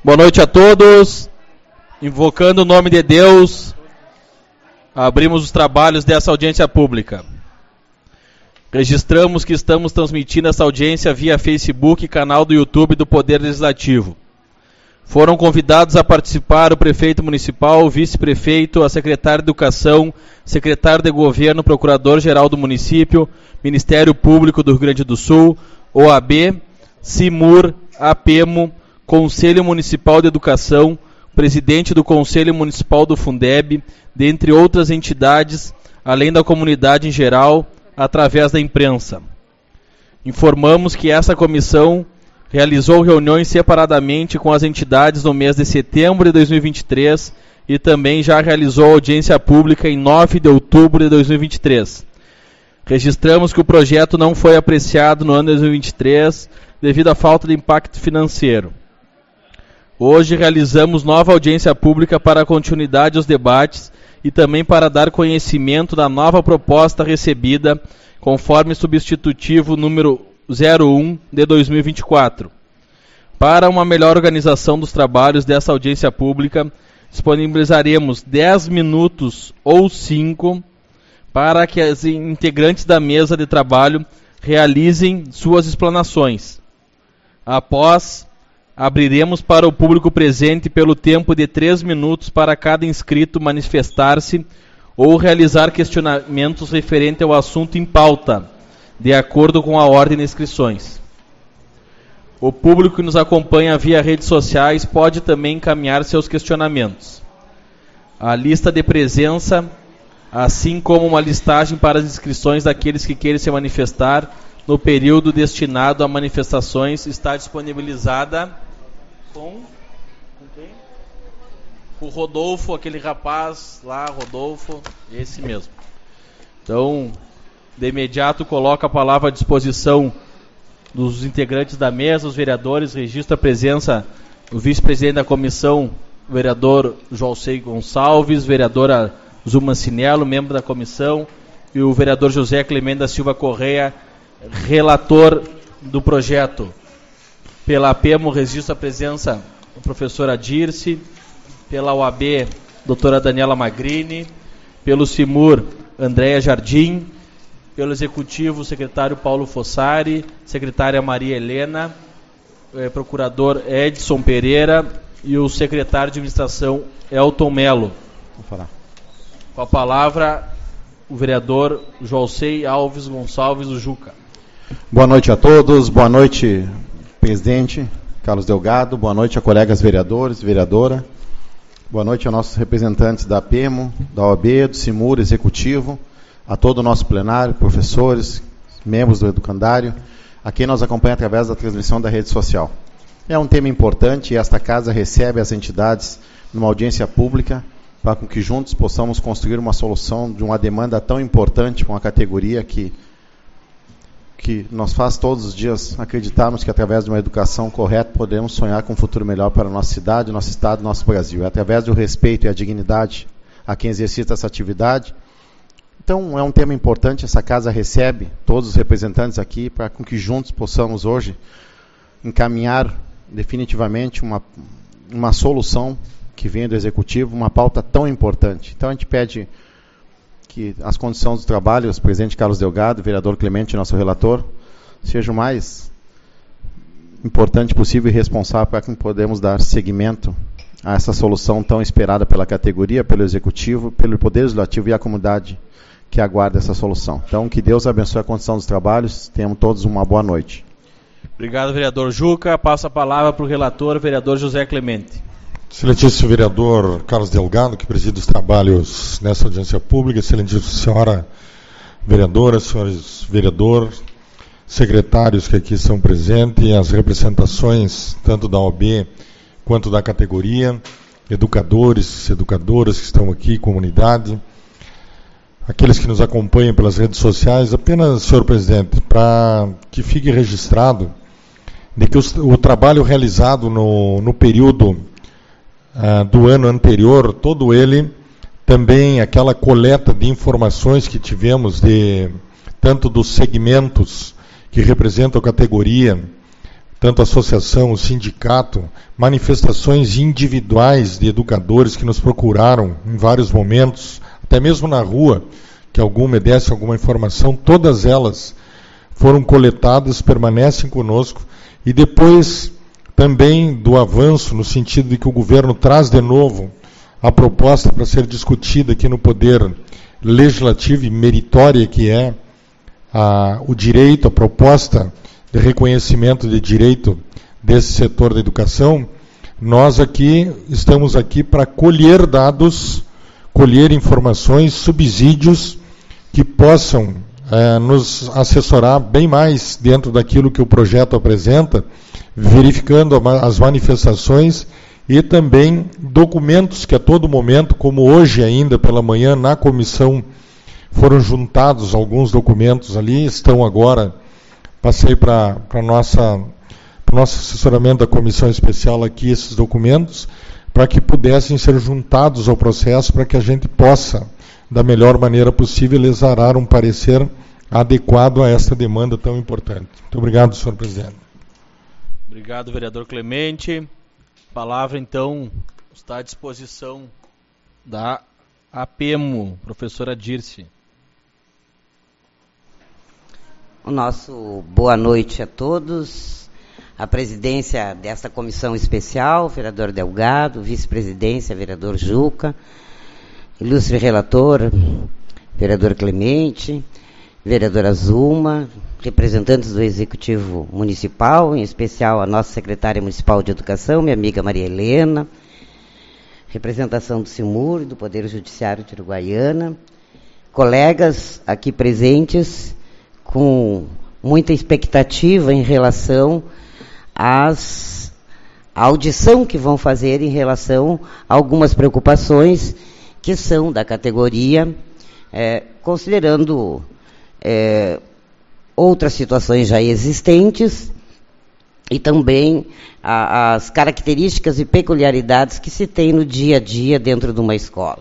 Boa noite a todos. Invocando o nome de Deus, abrimos os trabalhos dessa audiência pública. Registramos que estamos transmitindo essa audiência via Facebook e canal do YouTube do Poder Legislativo. Foram convidados a participar o prefeito municipal, o vice-prefeito, a secretária de Educação, secretário de Governo, procurador-geral do município, Ministério Público do Rio Grande do Sul, OAB, CIMUR, APEMO, Conselho Municipal de Educação, presidente do Conselho Municipal do Fundeb, dentre outras entidades, além da comunidade em geral, através da imprensa. Informamos que essa comissão realizou reuniões separadamente com as entidades no mês de setembro de 2023 e também já realizou audiência pública em 9 de outubro de 2023. Registramos que o projeto não foi apreciado no ano de 2023 devido à falta de impacto financeiro. Hoje realizamos nova audiência pública para a continuidade dos debates e também para dar conhecimento da nova proposta recebida, conforme substitutivo número 01 de 2024. Para uma melhor organização dos trabalhos dessa audiência pública, disponibilizaremos 10 minutos ou 5 para que as integrantes da mesa de trabalho realizem suas explanações. Após, abriremos para o público presente pelo tempo de 3 minutos para cada inscrito manifestar-se ou realizar questionamentos referentes ao assunto em pauta, de acordo com a ordem de inscrições. O público que nos acompanha via redes sociais pode também encaminhar seus questionamentos. A lista de presença, assim como uma listagem para as inscrições daqueles que querem se manifestar no período destinado a manifestações, está disponibilizada com quem? O Rodolfo, aquele rapaz lá, Rodolfo, esse mesmo. Então, de imediato, coloca a palavra à disposição dos integrantes da mesa, os vereadores. Registra a presença do vice-presidente da comissão, o vereador Joalcei Gonçalves, vereadora Zuma Cinello, membro da comissão, e o vereador José Clemente da Silva Correia, relator do projeto. Pela APEMO, registra a presença da professora Dirce, pela OAB, doutora Daniela Magrini, pelo CIMUR, Andréia Jardim, pelo Executivo, o secretário Paulo Fossari, secretária Maria Helena, procurador Edson Pereira e o secretário de Administração Elton Melo. Vou falar. Com a palavra, o vereador Joalcei Alves Gonçalves, do Juca. Boa noite a todos, boa noite, presidente Carlos Delgado, boa noite a colegas vereadores, vereadora, boa noite a nossos representantes da APEMO, da OAB, do CIMUR, Executivo, a todo o nosso plenário, professores, membros do educandário, a quem nos acompanha através da transmissão da rede social. É um tema importante e esta casa recebe as entidades numa audiência pública para que juntos possamos construir uma solução de uma demanda tão importante com a categoria que nos faz todos os dias acreditarmos que através de uma educação correta podemos sonhar com um futuro melhor para a nossa cidade, nosso estado, nosso Brasil. É através do respeito e a dignidade a quem exercita essa atividade. Então, é um tema importante, essa casa recebe todos os representantes aqui para que juntos possamos hoje encaminhar definitivamente uma solução que venha do Executivo, uma pauta tão importante. Então, a gente pede que as condições do trabalho, o presidente Carlos Delgado, o vereador Clemente, nosso relator, sejam o mais importante possível e responsável para que podemos dar seguimento a essa solução tão esperada pela categoria, pelo Executivo, pelo Poder Legislativo e a comunidade que aguarda essa solução. Então, que Deus abençoe a condição dos trabalhos. Tenham todos uma boa noite. Obrigado, vereador Juca. Passo a palavra para o relator, vereador José Clemente. Excelentíssimo vereador Carlos Delgado, que preside os trabalhos nessa audiência pública, excelentíssima senhora vereadora, senhores vereadores, secretários que aqui estão presentes, as representações tanto da OAB quanto da categoria, educadores, educadoras que estão aqui, comunidade, aqueles que nos acompanham pelas redes sociais. Apenas, senhor presidente, para que fique registrado de que o trabalho realizado no período do ano anterior, todo ele, também aquela coleta de informações que tivemos tanto dos segmentos que representam a categoria, tanto a associação, o sindicato, manifestações individuais de educadores que nos procuraram em vários momentos, até mesmo na rua, que algum me desse alguma informação, todas elas foram coletadas, permanecem conosco, e depois também do avanço, no sentido de que o governo traz de novo a proposta para ser discutida aqui no Poder Legislativo e meritória, que é o direito, a proposta de reconhecimento de direito desse setor da educação. Nós aqui estamos aqui para colher dados, colher informações, subsídios que possam nos assessorar bem mais dentro daquilo que o projeto apresenta, verificando as manifestações e também documentos que a todo momento, como hoje ainda pela manhã na comissão, foram juntados alguns documentos ali, estão agora, passei para o nosso assessoramento da comissão especial aqui esses documentos, para que pudessem ser juntados ao processo, para que a gente possa, da melhor maneira possível, exarar um parecer adequado a esta demanda tão importante. Muito obrigado, senhor presidente. Obrigado, vereador Clemente. A palavra, então, está à disposição da APEMO, professora Dirce. O nosso boa noite a todos. A presidência desta comissão especial, vereador Delgado, vice-presidência, vereador Juca, ilustre relator, vereador Clemente, vereadora Zuma, representantes do Executivo Municipal, em especial a nossa secretária municipal de Educação, minha amiga Maria Helena, representação do CIMUR, do Poder Judiciário de Uruguaiana, colegas aqui presentes, com muita expectativa em relação à audição que vão fazer em relação a algumas preocupações que são da categoria, considerando outras situações já existentes e também as características e peculiaridades que se tem no dia a dia dentro de uma escola.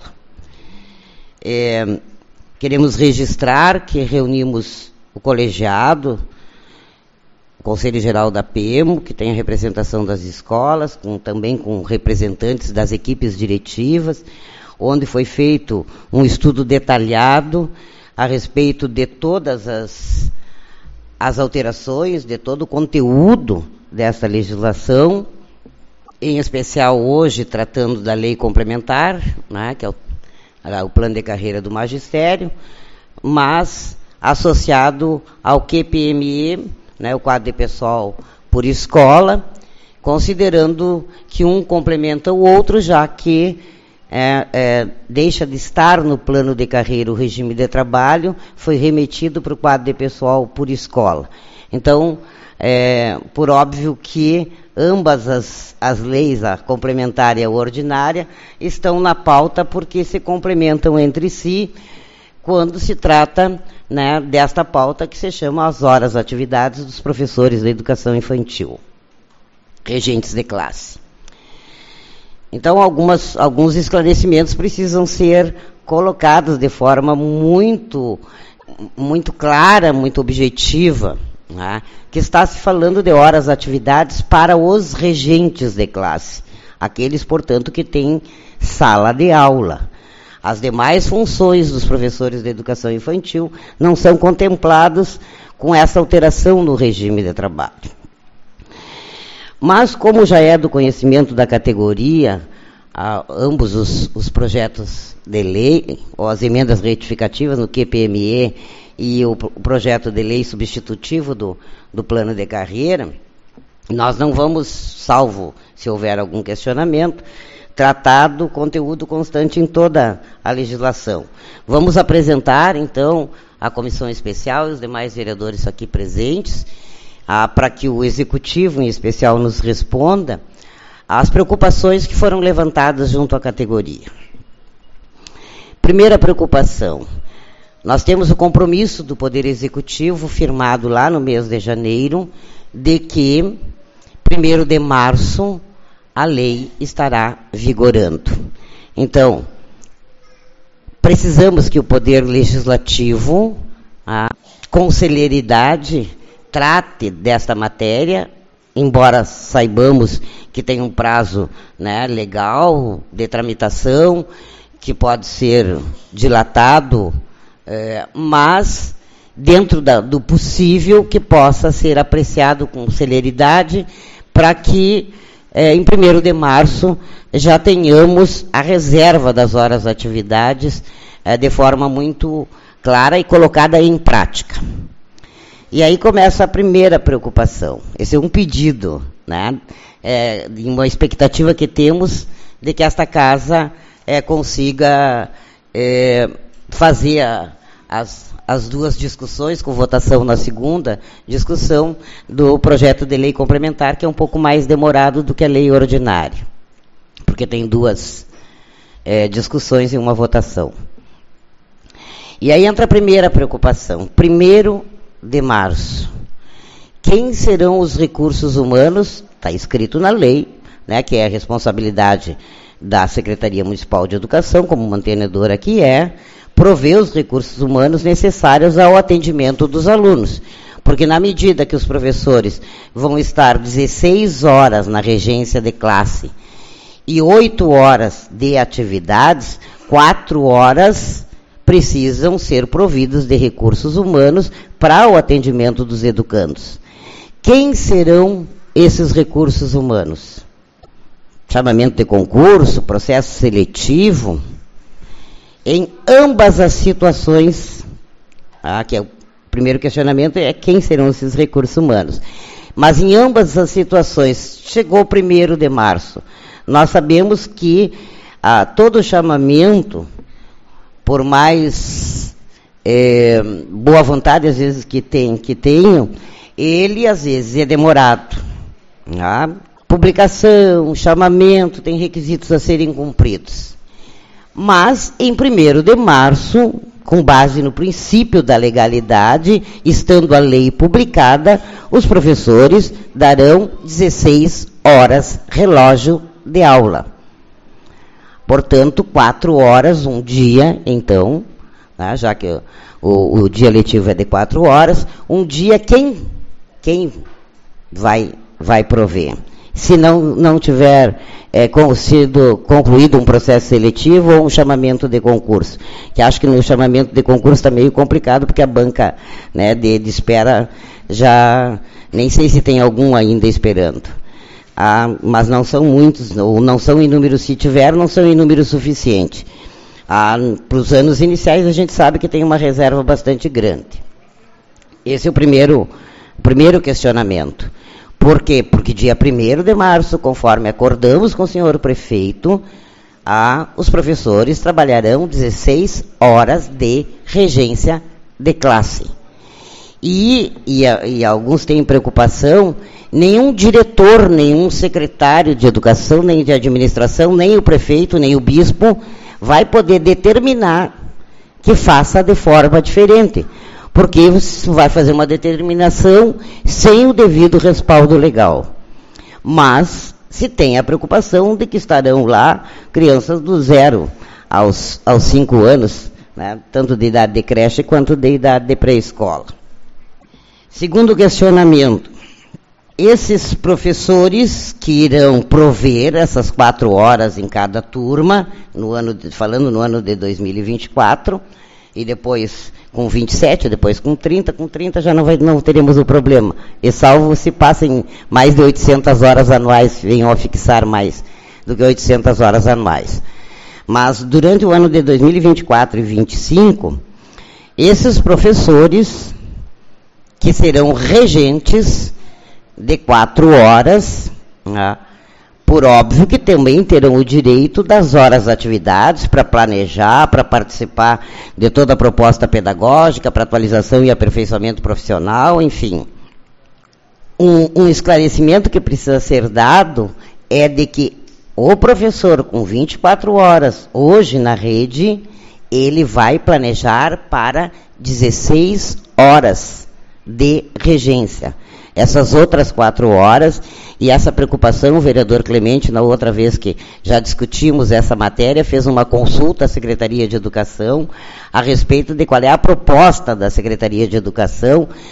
Queremos registrar que reunimos o colegiado, o Conselho Geral da PEMO, que tem a representação das escolas, também com representantes das equipes diretivas, onde foi feito um estudo detalhado a respeito de todas as alterações, de todo o conteúdo dessa legislação, em especial hoje tratando da lei complementar, né, que é o plano de carreira do magistério, mas associado ao QPME, né, o quadro de pessoal por escola, considerando que um complementa o outro, já que deixa de estar no plano de carreira o regime de trabalho, foi remetido para o quadro de pessoal por escola. Então, por óbvio que ambas as leis, a complementar e a ordinária, estão na pauta porque se complementam entre si quando se trata, né, desta pauta que se chama as horas atividades dos professores da educação infantil, regentes de classe. Então, alguns esclarecimentos precisam ser colocados de forma muito clara, muito objetiva, né, que está se falando de horas atividades para os regentes de classe, aqueles, portanto, que têm sala de aula. As demais funções dos professores de educação infantil não são contemplados com essa alteração no regime de trabalho. Mas, como já é do conhecimento da categoria, ambos os projetos de lei, ou as emendas retificativas no QPME e o projeto de lei substitutivo do plano de carreira, nós não vamos, salvo se houver algum questionamento, tratar do conteúdo constante em toda a legislação. Vamos apresentar, então, a comissão especial e os demais vereadores aqui presentes, para que o Executivo, em especial, nos responda às preocupações que foram levantadas junto à categoria. Primeira preocupação, nós temos o compromisso do Poder Executivo, firmado lá no mês de janeiro, de que, 1º de março, a lei estará vigorando. Então, precisamos que o Poder Legislativo, com celeridade, trate desta matéria embora saibamos que tem um prazo, né, legal de tramitação, que pode ser dilatado, mas dentro do possível que possa ser apreciado com celeridade, para que em 1º de março já tenhamos a reserva das horas de atividades de forma muito clara e colocada em prática. E aí começa a primeira preocupação. Esse é um pedido, né? Uma expectativa que temos de que esta casa consiga fazer as duas discussões, com votação na segunda, discussão do projeto de lei complementar, que é um pouco mais demorado do que a lei ordinária, porque tem duas discussões e uma votação. E aí entra a primeira preocupação. 1º de março. Quem serão os recursos humanos? Está escrito na lei, né, que é a responsabilidade da Secretaria Municipal de Educação, como mantenedora que prover os recursos humanos necessários ao atendimento dos alunos. Porque na medida que os professores vão estar 16 horas na regência de classe e 8 horas de atividades, 4 horas precisam ser providos de recursos humanos para o atendimento dos educandos. Quem serão esses recursos humanos? Chamamento de concurso, processo seletivo? Em ambas as situações, que é o primeiro questionamento, quem serão esses recursos humanos? Mas em ambas as situações, chegou o 1º de março, nós sabemos que todo chamamento, por mais boa vontade, às vezes, que tenham, ele, às vezes, é demorado. Publicação, chamamento, tem requisitos a serem cumpridos. Mas, em 1º de março, com base no princípio da legalidade, estando a lei publicada, os professores darão 16 horas relógio de aula. Portanto, 4 horas, um dia, então, já que o dia letivo é de 4 horas, um dia quem vai prover? Se não tiver sido concluído um processo seletivo ou um chamamento de concurso. Que acho que no chamamento de concurso está meio complicado, porque a banca, né, de espera já, nem sei se tem algum ainda esperando. Mas não são muitos, ou não são em número, se tiver, não são em número suficiente. Para os anos iniciais, a gente sabe que tem uma reserva bastante grande. Esse é o primeiro questionamento. Por quê? Porque dia 1º de março, conforme acordamos com o senhor prefeito, os professores trabalharão 16 horas de regência de classe. E alguns têm preocupação, nenhum diretor, nenhum secretário de educação, nem de administração, nem o prefeito, nem o bispo, vai poder determinar que faça de forma diferente, porque você vai fazer uma determinação sem o devido respaldo legal. Mas se tem a preocupação de que estarão lá crianças do 0 aos 5 anos, né, tanto de idade de creche quanto de idade de pré-escola. Segundo questionamento, esses professores que irão prover essas 4 horas em cada turma, falando no ano de 2024, e depois com 27, depois com 30 já não teremos o problema. E salvo se passem mais de 800 horas anuais, venham a fixar mais do que 800 horas anuais. Mas durante o ano de 2024 e 2025, esses professores que serão regentes de 4 horas, né, por óbvio que também terão o direito das horas de atividades para planejar, para participar de toda a proposta pedagógica, para atualização e aperfeiçoamento profissional, enfim. Um esclarecimento que precisa ser dado é de que o professor com 24 horas hoje na rede, ele vai planejar para 16 horas de regência. Essas outras 4 horas, e essa preocupação, o vereador Clemente, na outra vez que já discutimos essa matéria, fez uma consulta à Secretaria de Educação a respeito de qual é a proposta da Secretaria de Educação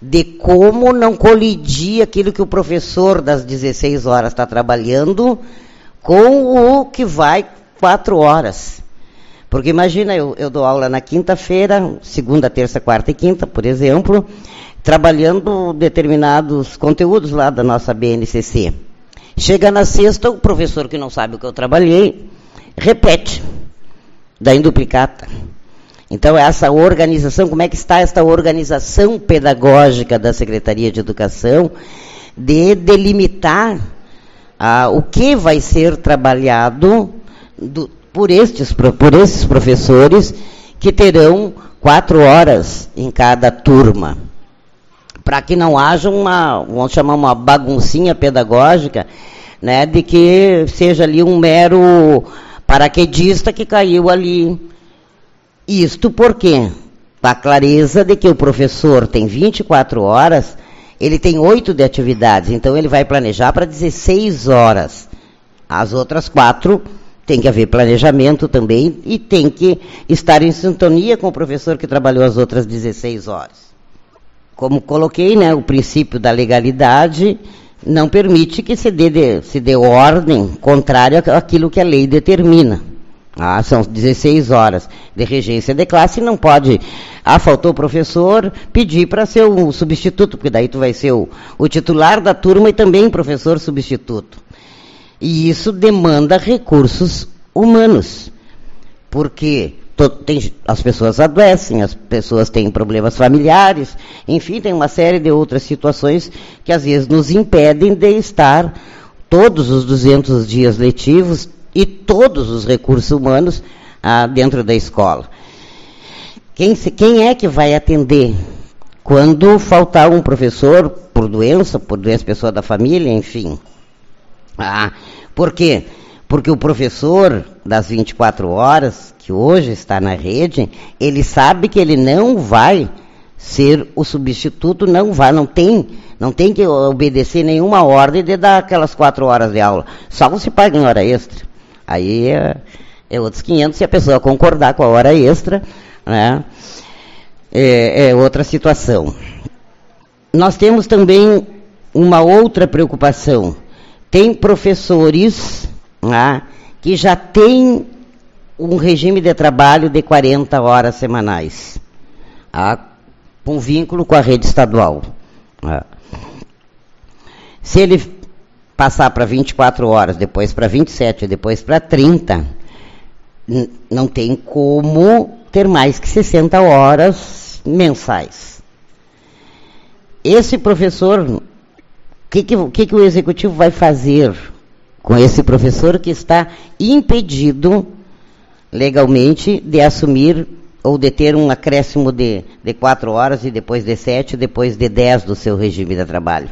de como não colidir aquilo que o professor das 16 horas está trabalhando com o que vai 4 horas. Porque imagina, eu dou aula na quinta-feira, segunda, terça, quarta e quinta, por exemplo, trabalhando determinados conteúdos lá da nossa BNCC. Chega na sexta, o professor que não sabe o que eu trabalhei, repete, dá em duplicata. Então, essa organização, como é que está esta organização pedagógica da Secretaria de Educação de delimitar o que vai ser trabalhado por esses professores que terão 4 horas em cada turma, para que não haja vamos chamar uma baguncinha pedagógica, né, de que seja ali um mero paraquedista que caiu ali. Isto porque a clareza de que o professor tem 24 horas, ele tem 8 de atividades, então ele vai planejar para 16 horas. As outras 4 tem que haver planejamento também e tem que estar em sintonia com o professor que trabalhou as outras 16 horas. Como coloquei, né, o princípio da legalidade não permite que se dê ordem contrária àquilo que a lei determina. São 16 horas de regência de classe, não pode, faltou o professor, pedir para ser o substituto, porque daí tu vai ser o titular da turma e também professor substituto. E isso demanda recursos humanos, porque as pessoas adoecem, as pessoas têm problemas familiares, enfim, tem uma série de outras situações que às vezes nos impedem de estar todos os 200 dias letivos e todos os recursos humanos dentro da escola. Quem é que vai atender quando faltar um professor por doença pessoa da família, enfim? Por quê? Porque o professor das 24 horas, que hoje está na rede, ele sabe que ele não vai ser o substituto, não tem que obedecer nenhuma ordem de dar aquelas 4 horas de aula. Só se paga em hora extra. Aí é outros 500, se a pessoa concordar com a hora extra, né, é outra situação. Nós temos também uma outra preocupação. Tem professores, né, que já têm um regime de trabalho de 40 horas semanais, com vínculo com a rede estadual. Se ele passar para 24 horas, depois para 27, depois para 30, não tem como ter mais que 60 horas mensais. Esse professor, o que o executivo vai fazer com esse professor que está impedido legalmente de assumir ou de ter um acréscimo de 4 horas e depois de 7, depois de 10 do seu regime de trabalho?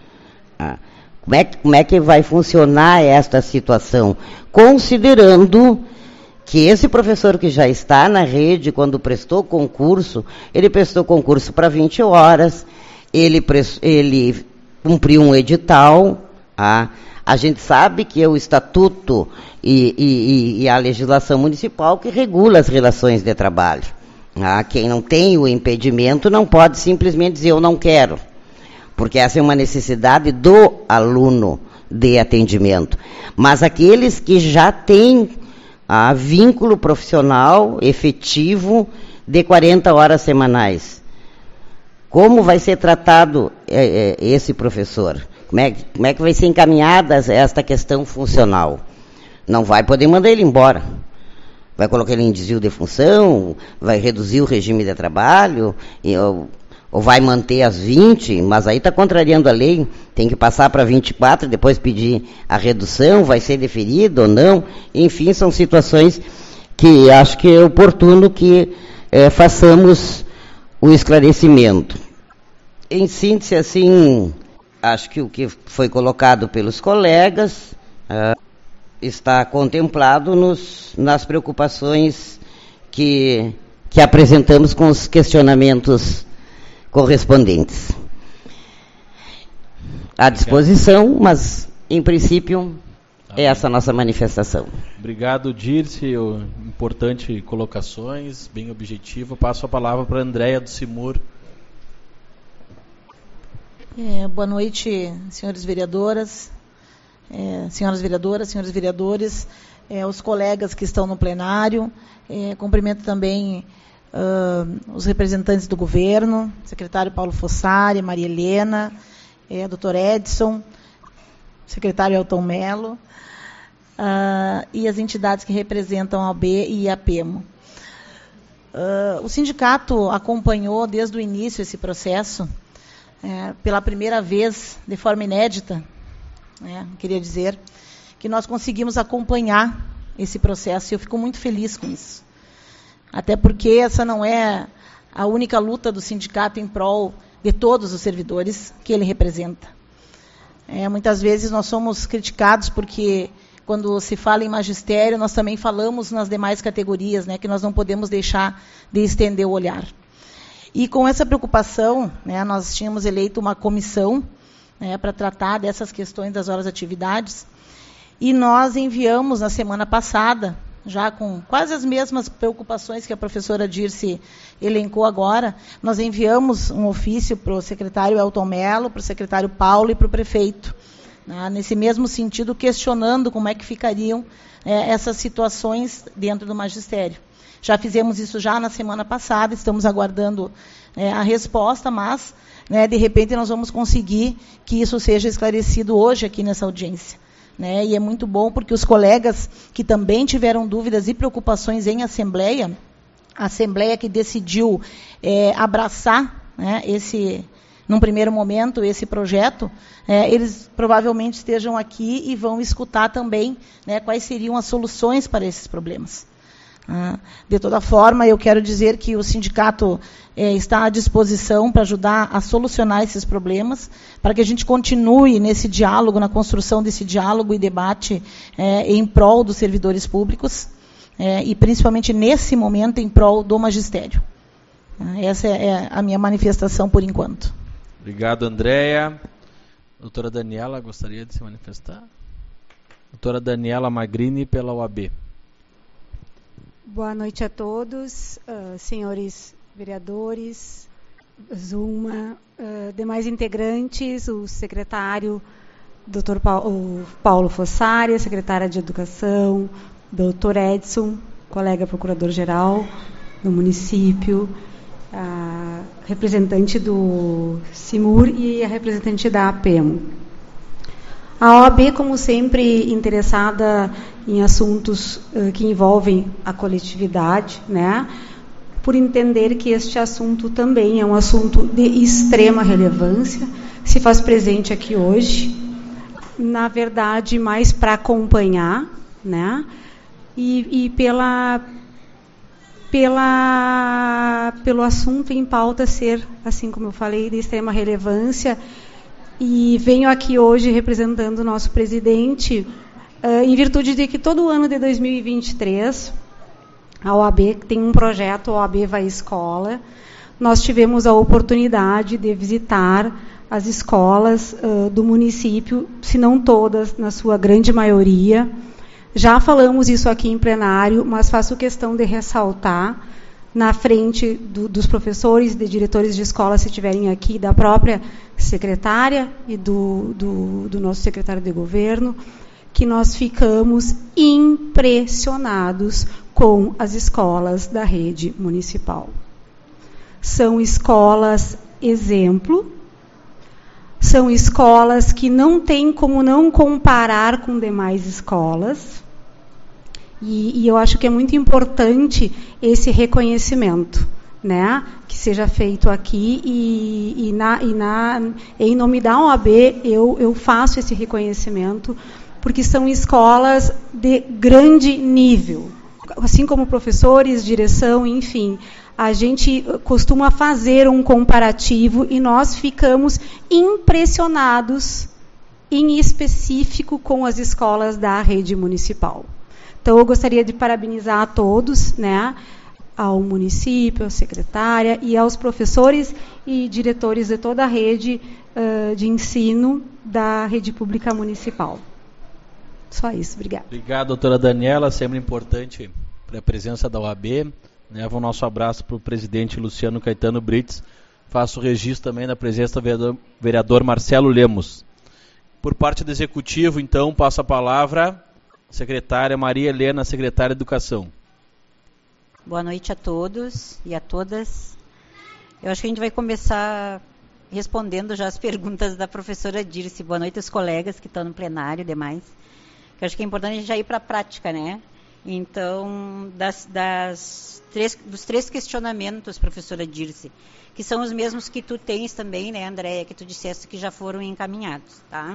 Como é que vai funcionar esta situação? Considerando que esse professor que já está na rede, quando prestou concurso, ele prestou concurso para 20 horas, ele cumpriu um edital. A gente sabe que é o estatuto e a legislação municipal que regula as relações de trabalho. Quem não tem o impedimento não pode simplesmente dizer eu não quero, porque essa é uma necessidade do aluno de atendimento. Mas aqueles que já têm vínculo profissional efetivo de 40 horas semanais, como vai ser tratado esse professor? Como é que vai ser encaminhada esta questão funcional? Não vai poder mandar ele embora. Vai colocar ele em desvio de função, vai reduzir o regime de trabalho, ou vai manter as 20, mas aí está contrariando a lei, tem que passar para 24, depois pedir a redução, vai ser deferido ou não. Enfim, são situações que acho que é oportuno que façamos o esclarecimento. Em síntese, assim, acho que o que foi colocado pelos colegas está contemplado nas preocupações que apresentamos com os questionamentos correspondentes. À disposição, mas, em princípio, é essa a nossa manifestação. Obrigado, Dirce. Importante colocações, bem objetivo. Passo a palavra para a Andréia do Simur. Boa noite, senhores vereadoras, senhoras vereadoras, senhores vereadores, os colegas que estão no plenário. Cumprimento também os representantes do governo, secretário Paulo Fossari, Maria Helena, doutor Edson, secretário Elton Mello, e as entidades que representam a OAB e a PEMO. O sindicato acompanhou desde o início esse processo, pela primeira vez, de forma inédita, queria dizer, que nós conseguimos acompanhar esse processo, e eu fico muito feliz com isso. Até porque essa não é a única luta do sindicato em prol de todos os servidores que ele representa. Muitas vezes nós somos criticados porque, quando se fala em magistério, nós também falamos nas demais categorias, que nós não podemos deixar de estender o olhar. E com essa preocupação, nós tínhamos eleito uma comissão para tratar dessas questões das horas de atividades, e nós enviamos na semana passada, já com quase as mesmas preocupações que a professora Dirce elencou agora, nós enviamos um ofício para o secretário Elton Mello, para o secretário Paulo e para o prefeito, nesse mesmo sentido, questionando como é que ficariam essas situações dentro do magistério. Já fizemos isso já na semana passada, estamos aguardando a resposta, mas, de repente, nós vamos conseguir que isso seja esclarecido hoje aqui nessa audiência. E é muito bom porque os colegas que também tiveram dúvidas e preocupações em assembleia, a assembleia que decidiu abraçar num primeiro momento, esse projeto, eles provavelmente estejam aqui e vão escutar também quais seriam as soluções para esses problemas. De toda forma, eu quero dizer que o sindicato está à disposição para ajudar a solucionar esses problemas, para que a gente continue nesse diálogo, na construção desse diálogo e debate em prol dos servidores públicos, e principalmente nesse momento em prol do magistério. Essa é a minha manifestação por enquanto. Obrigado, Andréia. Doutora Daniela, gostaria de se manifestar? Doutora Daniela Magrini, pela OAB. Boa noite a todos, senhores vereadores, Zuma, demais integrantes, o secretário Dr. Paulo Fossari, a secretária de Educação, Dr. Edson, colega procurador-geral do município, a representante do CIMUR e a representante da APEMO. A OAB, como sempre, interessada em assuntos que envolvem a coletividade, por entender que este assunto também é um assunto de extrema relevância, se faz presente aqui hoje, na verdade, mais para acompanhar, e pelo assunto em pauta ser, assim como eu falei, de extrema relevância. E venho aqui hoje representando o nosso presidente, em virtude de que todo ano de 2023, a OAB tem um projeto, a OAB Vai Escola. Nós tivemos a oportunidade de visitar as escolas do município, se não todas, na sua grande maioria. Já falamos isso aqui em plenário, mas faço questão de ressaltar, na frente dos professores, de diretores de escola, se estiverem aqui, da própria secretária e do nosso secretário de governo, que nós ficamos impressionados com as escolas da rede municipal. São escolas exemplo, são escolas que não tem como não comparar com demais escolas, e eu acho que é muito importante esse reconhecimento, que seja feito aqui, e em nome da OAB eu faço esse reconhecimento, porque são escolas de grande nível, assim como professores, direção, enfim. A gente costuma fazer um comparativo e nós ficamos impressionados, em específico, com as escolas da rede municipal. Então, eu gostaria de parabenizar a todos, ao município, à secretária e aos professores e diretores de toda a rede de ensino da rede pública municipal. Só isso, obrigada. Obrigado, doutora Daniela, sempre importante para a presença da OAB. Leva o nosso abraço para o presidente Luciano Caetano Brits, Faço registro também da presença do vereador Marcelo Lemos. Por parte do Executivo, então, passo a palavra à secretária Maria Helena, secretária de Educação. Boa noite a todos e a todas. Eu acho que a gente vai começar respondendo já as perguntas da professora Dirce. Boa noite aos colegas que estão no plenário e demais. Eu acho que é importante a gente já ir para a prática, né? Então, dos três questionamentos, professora Dirce, que são os mesmos que tu tens também, né, Andréia, que tu disseste que já foram encaminhados, tá?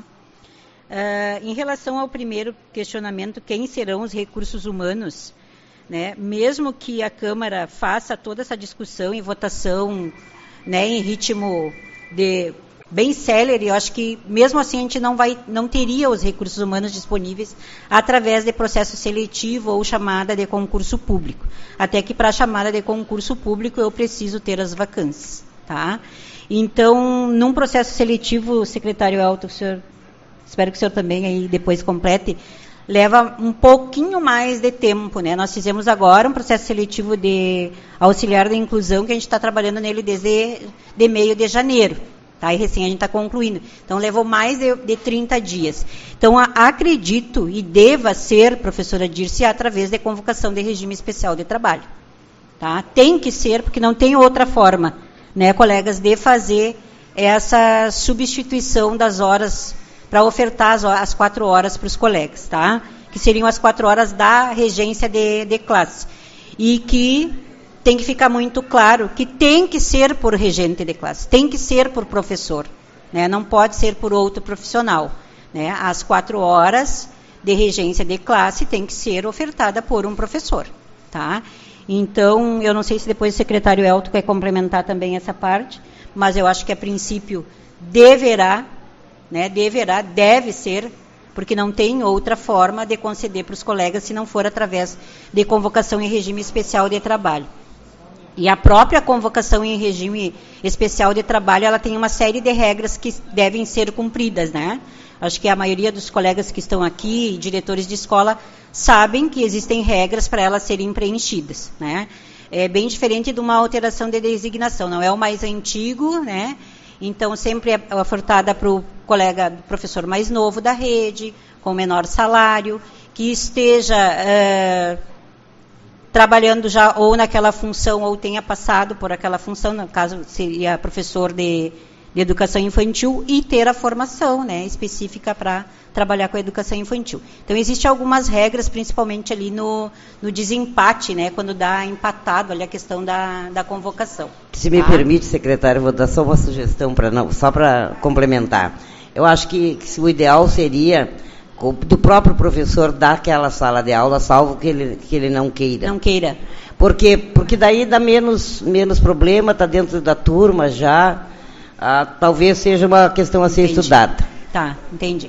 Em relação ao primeiro questionamento, quem serão os recursos humanos, né, mesmo que a Câmara faça toda essa discussão e votação, né, em ritmo bem célere, eu acho que mesmo assim a gente não teria os recursos humanos disponíveis através de processo seletivo ou chamada de concurso público. Até que para a chamada de concurso público eu preciso ter as vacâncias, tá? Então, num processo seletivo, secretário Elton, espero que o senhor também aí depois complete, leva um pouquinho mais de tempo, né? Nós fizemos agora um processo seletivo de auxiliar da inclusão, que a gente está trabalhando nele desde meio de janeiro, tá? E recém a gente está concluindo. Então, levou mais de 30 dias. Então, acredito e deva ser, professora Dirce, através de convocação de regime especial de trabalho, tá? Tem que ser, porque não tem outra forma, né, colegas, de fazer essa substituição das horas para ofertar as 4 horas para os colegas, tá? Que seriam as 4 horas da regência de classe. E que tem que ficar muito claro que tem que ser por regente de classe, tem que ser por professor, né? Não pode ser por outro profissional, né? As 4 horas de regência de classe tem que ser ofertada por um professor, tá? Então, eu não sei se depois o secretário Elton quer complementar também essa parte, mas eu acho que a princípio deve ser, porque não tem outra forma de conceder para os colegas se não for através de convocação em regime especial de trabalho. E a própria convocação em regime especial de trabalho, ela tem uma série de regras que devem ser cumpridas, né? Acho que a maioria dos colegas que estão aqui, diretores de escola, sabem que existem regras para elas serem preenchidas, né? É bem diferente de uma alteração de designação, não é o mais antigo, né? Então, sempre é ofertada para o colega, professor mais novo da rede, com menor salário, que esteja trabalhando já ou naquela função, ou tenha passado por aquela função, no caso seria professor de educação infantil, e ter a formação, né, específica para trabalhar com a educação infantil. Então, existem algumas regras, principalmente ali no desempate, né, quando dá empatado ali a questão da convocação. Se me permite, secretário, vou dar só uma sugestão, só para complementar. Eu acho que o ideal seria do próprio professor dar aquela sala de aula, salvo que ele não queira. Não queira. Porque daí dá menos problema, está dentro da turma já. Talvez seja uma questão a ser estudada. Tá, entendi.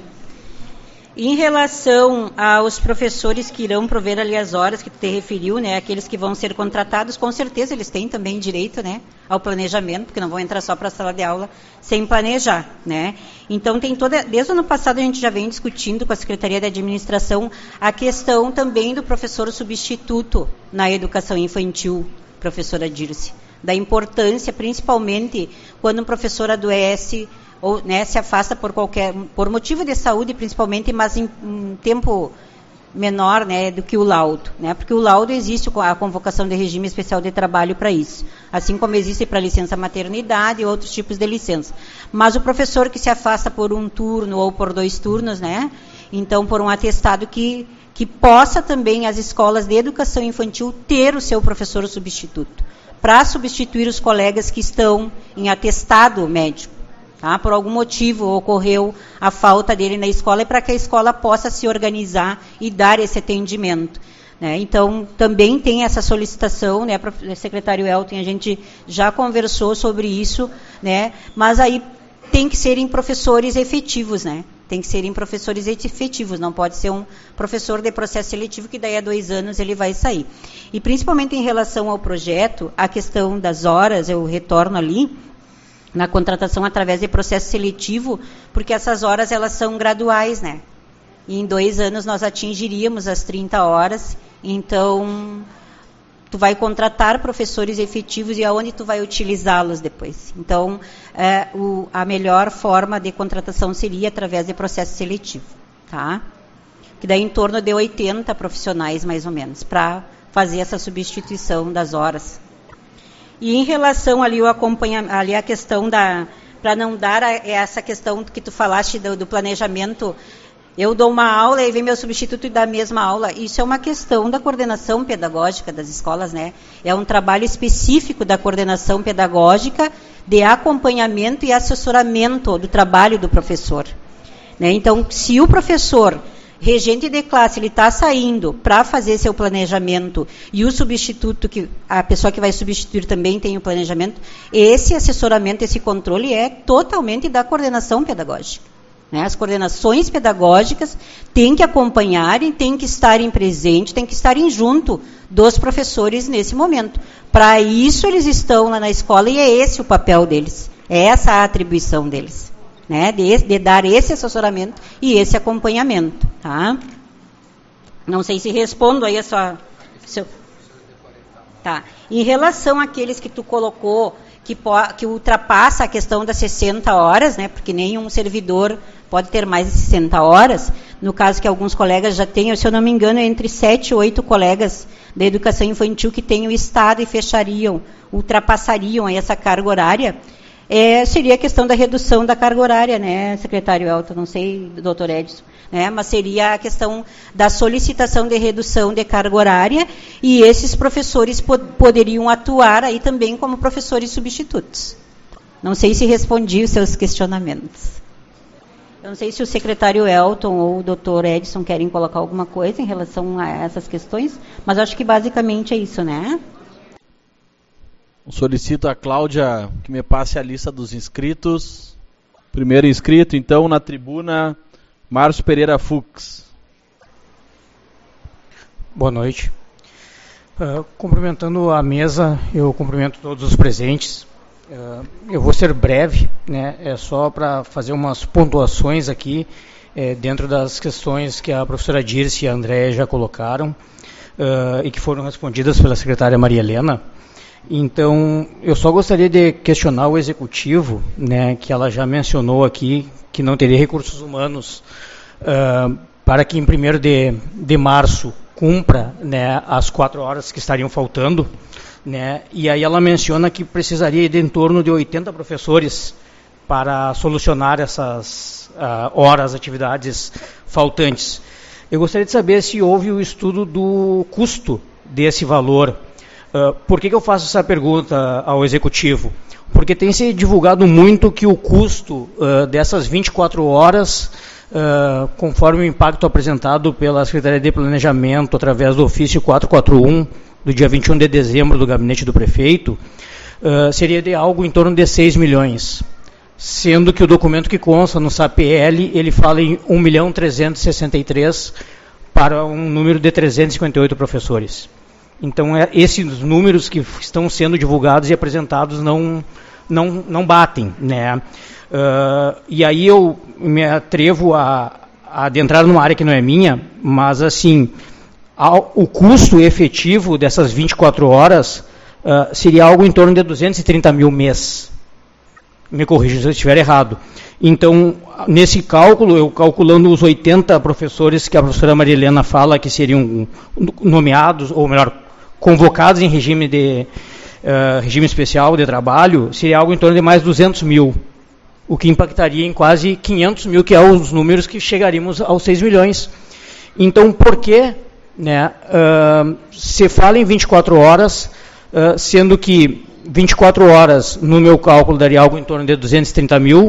Em relação aos professores que irão prover ali as horas que tu te referiu, né, aqueles que vão ser contratados, com certeza eles têm também direito, né, ao planejamento, porque não vão entrar só para a sala de aula sem planejar, né. Então, desde o ano passado a gente já vem discutindo com a Secretaria de Administração a questão também do professor substituto na educação infantil, professora Dirce, da importância, principalmente quando um professor adoece ou, né, se afasta por motivo de saúde, principalmente, mas em um tempo menor, né, do que o laudo, né, porque o laudo existe a convocação de regime especial de trabalho para isso, assim como existe para licença maternidade e outros tipos de licença. Mas o professor que se afasta por um turno ou por 2 turnos, né, então por um atestado que possa também as escolas de educação infantil ter o seu professor substituto, para substituir os colegas que estão em atestado médico. Tá? Por algum motivo ocorreu a falta dele na escola, e para que a escola possa se organizar e dar esse atendimento, né? Então, também tem essa solicitação, né, para o secretário Elton, a gente já conversou sobre isso, né, mas aí tem que serem professores efetivos, né? Tem que serem professores efetivos, não pode ser um professor de processo seletivo que daí a 2 anos ele vai sair. E principalmente em relação ao projeto, a questão das horas, eu retorno ali, na contratação através de processo seletivo, porque essas horas elas são graduais, né? E em 2 anos nós atingiríamos as 30 horas, então tu vai contratar professores efetivos e aonde tu vai utilizá-los depois. Então, a melhor forma de contratação seria através de processo seletivo, tá? Que daí em torno de 80 profissionais, mais ou menos, para fazer essa substituição das horas. E em relação ali, ali a questão para não dar essa questão que tu falaste do planejamento, eu dou uma aula e vem meu substituto e dá a mesma aula. Isso é uma questão da coordenação pedagógica das escolas, né? É um trabalho específico da coordenação pedagógica de acompanhamento e assessoramento do trabalho do professor, né? Então, se o professor regente de classe, ele está saindo para fazer seu planejamento e o substituto, a pessoa que vai substituir também tem o planejamento, esse assessoramento, esse controle é totalmente da coordenação pedagógica, né? As coordenações pedagógicas têm que acompanharem, têm que estarem presentes, têm que estarem junto dos professores nesse momento. Para isso eles estão lá na escola e é esse o papel deles, é essa a atribuição deles, né, de dar esse assessoramento e esse acompanhamento, tá? Não sei se respondo aí a sua... Tá. Em relação àqueles que tu colocou, que ultrapassa a questão das 60 horas, né, porque nenhum servidor pode ter mais de 60 horas, no caso que alguns colegas já tenham, se eu não me engano, entre 7 e 8 colegas da educação infantil que têm o estado e ultrapassariam aí essa carga horária, seria a questão da redução da carga horária, né, secretário Elton, não sei, doutor Edson, né, mas seria a questão da solicitação de redução de carga horária e esses professores poderiam atuar aí também como professores substitutos. Não sei se respondi os seus questionamentos. Eu não sei se o secretário Elton ou o doutor Edson querem colocar alguma coisa em relação a essas questões, mas acho que basicamente é isso, né? Solicito a Cláudia que me passe a lista dos inscritos. Primeiro inscrito, então, na tribuna, Márcio Pereira Fux. Boa noite. Cumprimentando a mesa, eu cumprimento todos os presentes. Eu vou ser breve, né? É só para fazer umas pontuações aqui, dentro das questões que a professora Dirce e a Andréia já colocaram, e que foram respondidas pela secretária Maria Helena. Então, eu só gostaria de questionar o executivo, né, que ela já mencionou aqui, que não teria recursos humanos para que em 1º de março cumpra, né, as 4 horas que estariam faltando, né, e aí ela menciona que precisaria de em torno de 80 professores para solucionar essas horas, atividades faltantes. Eu gostaria de saber se houve o estudo do custo desse valor. Por que eu faço essa pergunta ao Executivo? Porque tem se divulgado muito que o custo dessas 24 horas, conforme o impacto apresentado pela Secretaria de Planejamento, através do ofício 441, do dia 21 de dezembro do gabinete do prefeito, seria de algo em torno de 6 milhões. Sendo que o documento que consta no SAPL, ele fala em 1.363.000 para um número de 358 professores. Então, esses números que estão sendo divulgados e apresentados não batem, né? E aí eu me atrevo a adentrar numa área que não é minha, mas assim, o custo efetivo dessas 24 horas seria algo em torno de 230 mil mês. Me corrija se eu estiver errado. Então, nesse cálculo, eu calculando os 80 professores que a professora Maria Helena fala que seriam nomeados, ou melhor, convocados em regime especial de trabalho, seria algo em torno de mais 200 mil, o que impactaria em quase 500 mil, que é os números que chegaríamos aos 6 milhões. Então, por que, né, se fala em 24 horas, sendo que 24 horas, no meu cálculo, daria algo em torno de 230 mil,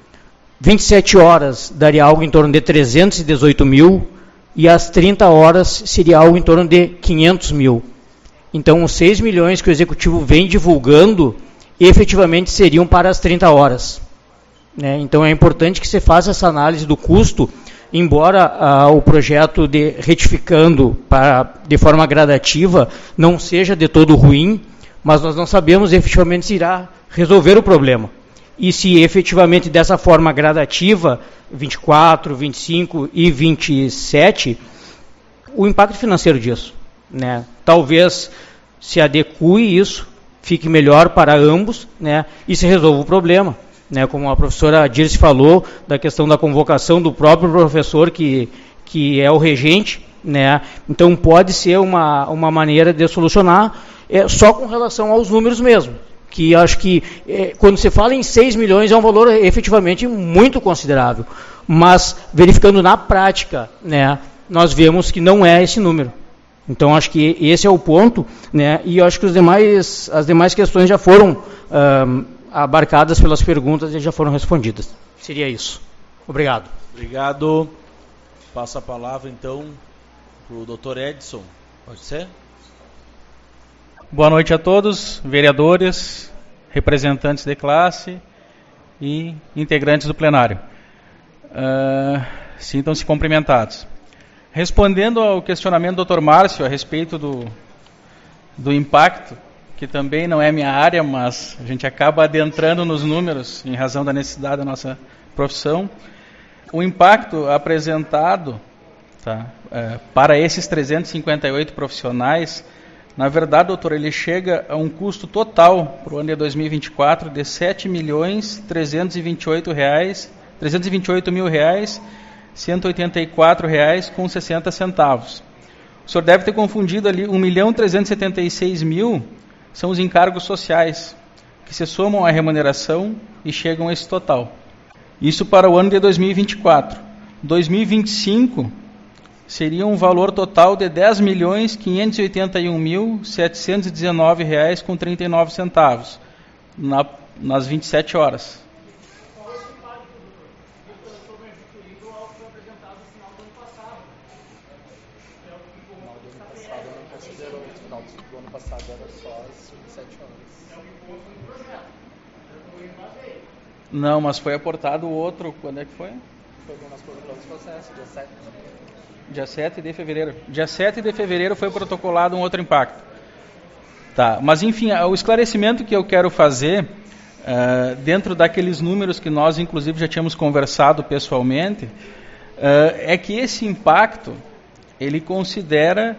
27 horas daria algo em torno de 318 mil, e as 30 horas seria algo em torno de 500 mil. Então, os 6 milhões que o Executivo vem divulgando, efetivamente seriam para as 30 horas. Né? Então, é importante que se faça essa análise do custo, embora o projeto de retificando de forma gradativa não seja de todo ruim, mas nós não sabemos efetivamente se irá resolver o problema. E se efetivamente dessa forma gradativa, 24, 25 e 27, o impacto financeiro disso, né? Talvez se adeque isso, fique melhor para ambos, né, e se resolva o problema. Né, como a professora Dirce falou, da questão da convocação do próprio professor que é o regente, né, então pode ser uma maneira de solucionar, só com relação aos números mesmo, que acho que quando se fala em 6 milhões é um valor efetivamente muito considerável, mas verificando na prática, né, nós vemos que não é esse número. Então, acho que esse é o ponto, né, e eu acho que as demais questões já foram abarcadas pelas perguntas e já foram respondidas. Seria isso. Obrigado. Obrigado. Passo a palavra, então, para o Dr. Edson. Pode ser? Boa noite a todos, vereadores, representantes de classe e integrantes do plenário. Sintam-se cumprimentados. Respondendo ao questionamento do Dr. Márcio a respeito do impacto, que também não é minha área, mas a gente acaba adentrando nos números em razão da necessidade da nossa profissão, o impacto apresentado, tá, para esses 358 profissionais, na verdade, doutor, ele chega a um custo total para o ano de 2024 de R$ 7.328.184,60 com 60 centavos. O senhor deve ter confundido ali, 1.376.000 são os encargos sociais, que se somam à remuneração e chegam a esse total. Isso para o ano de 2024. 2025 seria um valor total de R$ 10.581.719,39 nas 27 horas. Não, mas foi aportado o outro, quando é que foi? Foi quando nós protocolamos o processo, dia 7. Dia 7 de fevereiro. Dia 7 de fevereiro foi protocolado um outro impacto. Tá, mas enfim, o esclarecimento que eu quero fazer, dentro daqueles números que nós inclusive já tínhamos conversado pessoalmente, é que esse impacto, ele considera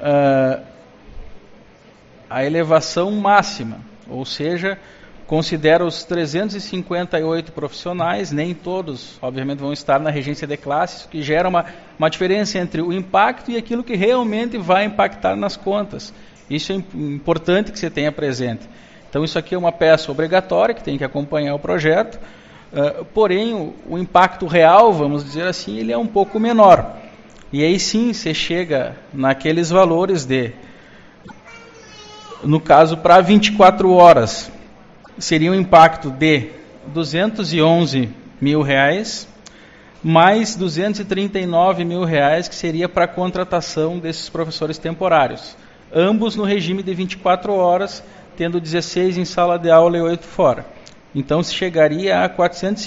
a elevação máxima, ou seja, considera os 358 profissionais, nem todos, obviamente, vão estar na regência de classes, que gera uma diferença entre o impacto e aquilo que realmente vai impactar nas contas. Isso é importante que você tenha presente. Então, isso aqui é uma peça obrigatória, que tem que acompanhar o projeto, porém, o impacto real, vamos dizer assim, ele é um pouco menor. E aí sim, você chega naqueles valores no caso, para 24 horas, seria um impacto de R$ 211 mil, mais R$ 239 mil, que seria para a contratação desses professores temporários. Ambos no regime de 24 horas, tendo 16 em sala de aula e 8 fora. Então, se chegaria a R$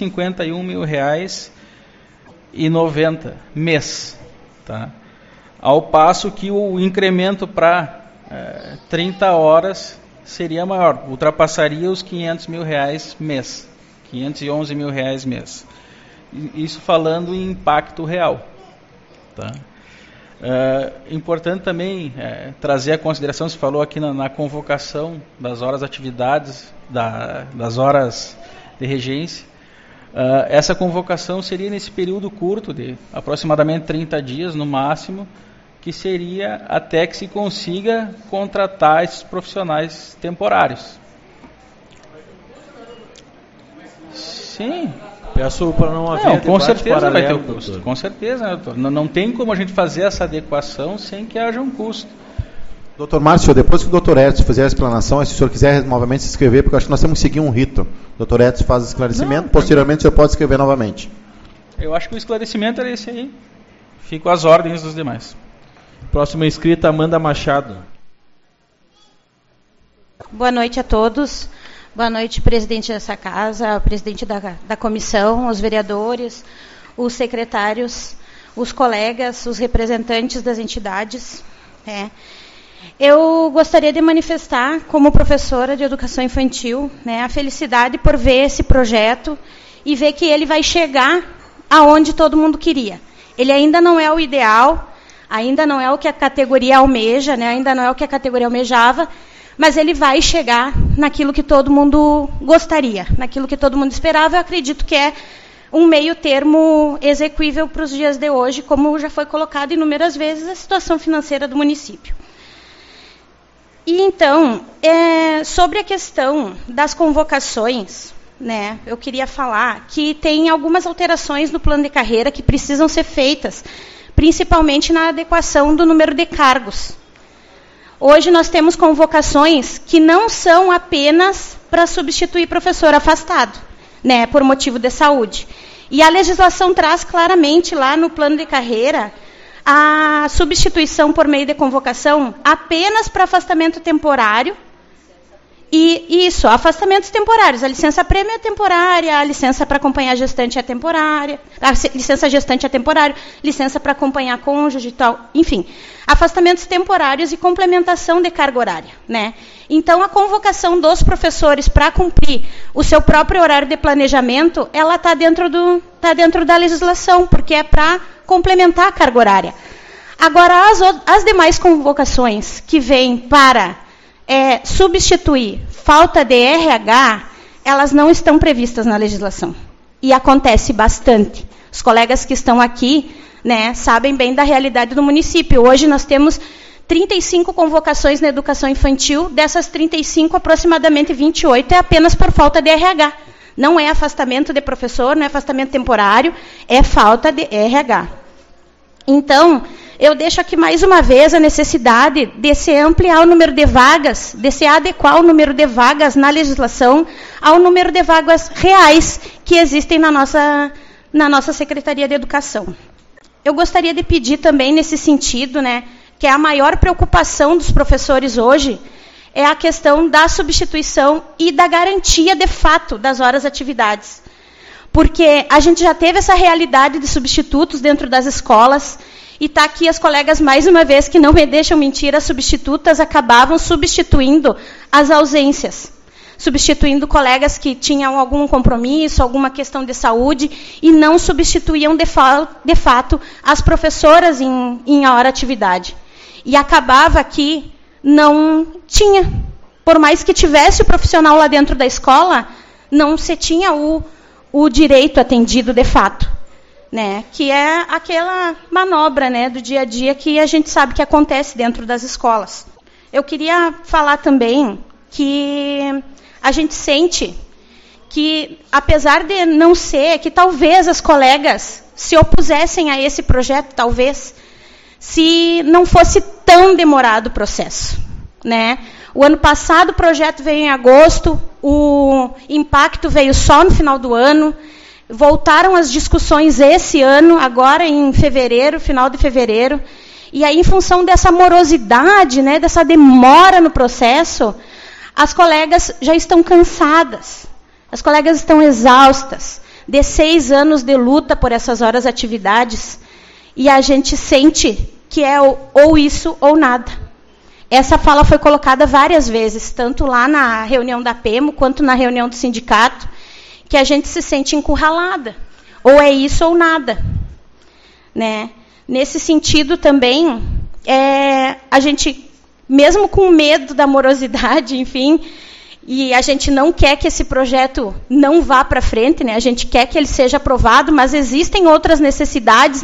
451.090 mês. Tá? Ao passo que o incremento para 30 horas seria maior, ultrapassaria os R$ 500 mil mês, R$ 511 mil mês. Isso falando em impacto real. Tá? Importante também trazer a consideração, se falou aqui na convocação das horas de atividades, das horas de regência. Essa convocação seria nesse período curto, de aproximadamente 30 dias no máximo, que seria até que se consiga contratar esses profissionais temporários. Sim. Peço para não haver com certeza paralelo, vai ter o custo. doutor. Com certeza, né, doutor? Não tem como a gente fazer essa adequação sem que haja um custo. Doutor Márcio, depois que o doutor Edson fizer a explanação, se o senhor quiser novamente se inscrever, porque eu acho que nós temos que seguir um rito. O doutor Edson faz o esclarecimento, posteriormente o senhor pode escrever novamente. Eu acho que o esclarecimento era esse aí. Fico às ordens dos demais. Próxima inscrita, Amanda Machado. Boa noite a todos. Boa noite, presidente dessa casa, presidente da comissão, os vereadores, os secretários, os colegas, os representantes das entidades. Eu gostaria de manifestar, como professora de educação infantil, a felicidade por ver esse projeto e ver que ele vai chegar aonde todo mundo queria. Ele ainda não é o ideal, Ainda não é o que a categoria almeja, né? Ainda não é o que a categoria almejava, mas ele vai chegar naquilo que todo mundo gostaria, naquilo que todo mundo esperava. Eu acredito que é um meio termo execuível para os dias de hoje, como já foi colocado inúmeras vezes a situação financeira do município. E então, sobre a questão das convocações, né, eu queria falar que tem algumas alterações no plano de carreira que precisam ser feitas, principalmente na adequação do número de cargos. Hoje nós temos convocações que não são apenas para substituir professor afastado, né, por motivo de saúde. E a legislação traz claramente lá no plano de carreira a substituição por meio de convocação apenas para afastamento temporário. E isso, afastamentos temporários. A licença prêmio é temporária, a licença para acompanhar gestante é temporária, a licença gestante é temporária, licença para acompanhar cônjuge e tal, enfim. Afastamentos temporários e complementação de carga horária, né? Então, a convocação dos professores para cumprir o seu próprio horário de planejamento, ela está dentro da legislação, porque é para complementar a carga horária. Agora, as demais convocações que vêm para substituir falta de RH, elas não estão previstas na legislação. E acontece bastante. Os colegas que estão aqui, né, sabem bem da realidade do município. Hoje nós temos 35 convocações na educação infantil, dessas 35, aproximadamente 28 é apenas por falta de RH. Não é afastamento de professor, não é afastamento temporário, é falta de RH. Então, eu deixo aqui mais uma vez a necessidade de se ampliar o número de vagas, de se adequar o número de vagas na legislação ao número de vagas reais que existem na nossa Secretaria de Educação. Eu gostaria de pedir também nesse sentido, né, que a maior preocupação dos professores hoje é a questão da substituição e da garantia de fato das horas atividades. Porque a gente já teve essa realidade de substitutos dentro das escolas, e está aqui as colegas, mais uma vez, que não me deixam mentir, as substitutas acabavam substituindo as ausências. Substituindo colegas que tinham algum compromisso, alguma questão de saúde, e não substituíam de fato as professoras em hora atividade. E acabava que não tinha. Por mais que tivesse o profissional lá dentro da escola, não se tinha o direito atendido de fato. Né, que é aquela manobra, né, do dia a dia que a gente sabe que acontece dentro das escolas. Eu queria falar também que a gente sente que, apesar de não ser, que talvez as colegas se opusessem a esse projeto, talvez, se não fosse tão demorado o processo. Né? O ano passado o projeto veio em agosto, o impacto veio só no final do ano. Voltaram as discussões esse ano, agora em fevereiro, final de fevereiro. E aí, em função dessa morosidade, né, dessa demora no processo, as colegas já estão cansadas. As colegas estão exaustas de 6 anos de luta por essas horas atividades. E a gente sente que é ou isso ou nada. Essa fala foi colocada várias vezes, tanto lá na reunião da PEMO, quanto na reunião do sindicato, que a gente se sente encurralada. Ou é isso ou nada. Né? Nesse sentido também, a gente, mesmo com medo da morosidade, enfim, e a gente não quer que esse projeto não vá para frente, né? A gente quer que ele seja aprovado, mas existem outras necessidades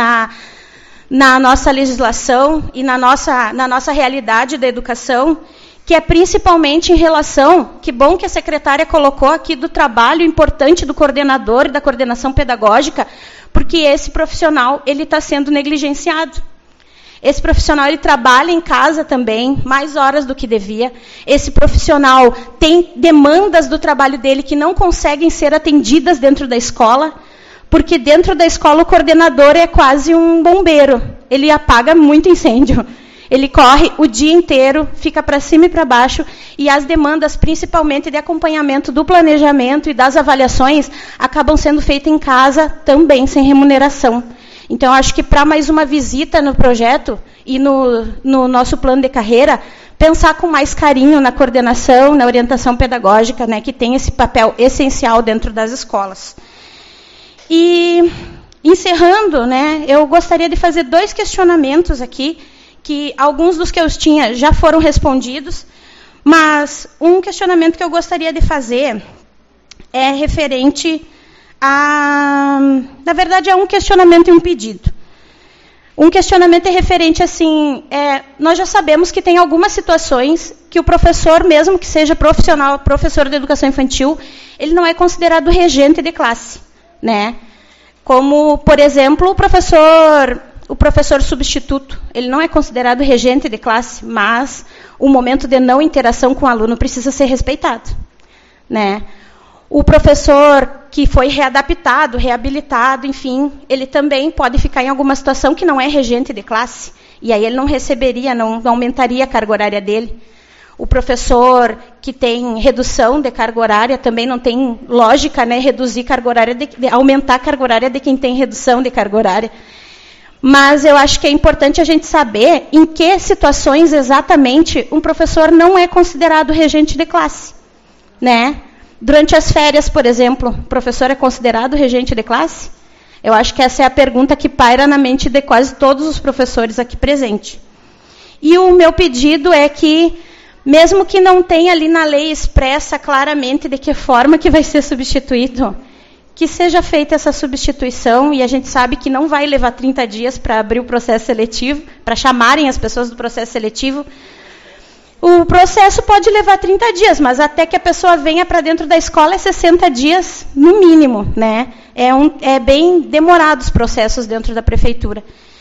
na nossa legislação e na nossa realidade da educação, que é principalmente em relação, que bom que a secretária colocou aqui, do trabalho importante do coordenador e da coordenação pedagógica, porque esse profissional ele está sendo negligenciado. Esse profissional ele trabalha em casa também, mais horas do que devia. Esse profissional tem demandas do trabalho dele que não conseguem ser atendidas dentro da escola, porque dentro da escola o coordenador é quase um bombeiro. Ele apaga muito incêndio. Ele corre o dia inteiro, fica para cima e para baixo, e as demandas, principalmente de acompanhamento do planejamento e das avaliações, acabam sendo feitas em casa também, sem remuneração. Então, acho que para mais uma visita no projeto e no nosso plano de carreira, pensar com mais carinho na coordenação, na orientação pedagógica, né, que tem esse papel essencial dentro das escolas. E encerrando, né, eu gostaria de fazer 2 questionamentos aqui, que alguns dos que eu tinha já foram respondidos, mas um questionamento que eu gostaria de fazer é referente a... Na verdade, é um questionamento e um pedido. Um questionamento é referente, assim, nós já sabemos que tem algumas situações que o professor, mesmo que seja profissional, professor de educação infantil, ele não é considerado regente de classe, né? Como, por exemplo, o professor substituto, ele não é considerado regente de classe, mas o momento de não interação com o aluno precisa ser respeitado, né? O professor que foi readaptado, reabilitado, enfim, ele também pode ficar em alguma situação que não é regente de classe, e aí ele não receberia, não aumentaria a carga horária dele. O professor que tem redução de carga horária também não tem lógica, né, reduzir carga horária, aumentar a carga horária de quem tem redução de carga horária. Mas eu acho que é importante a gente saber em que situações exatamente um professor não é considerado regente de classe, né? Durante as férias, por exemplo, o professor é considerado regente de classe? Eu acho que essa é a pergunta que paira na mente de quase todos os professores aqui presentes. E o meu pedido é que, mesmo que não tenha ali na lei expressa claramente de que forma que vai ser substituído, que seja feita essa substituição, e a gente sabe que não vai levar 30 dias para abrir o processo seletivo, para chamarem as pessoas do processo seletivo. O processo pode levar 30 dias, mas até que a pessoa venha para dentro da escola é 60 dias, no mínimo, né? É bem demorado os processos dentro da prefeitura.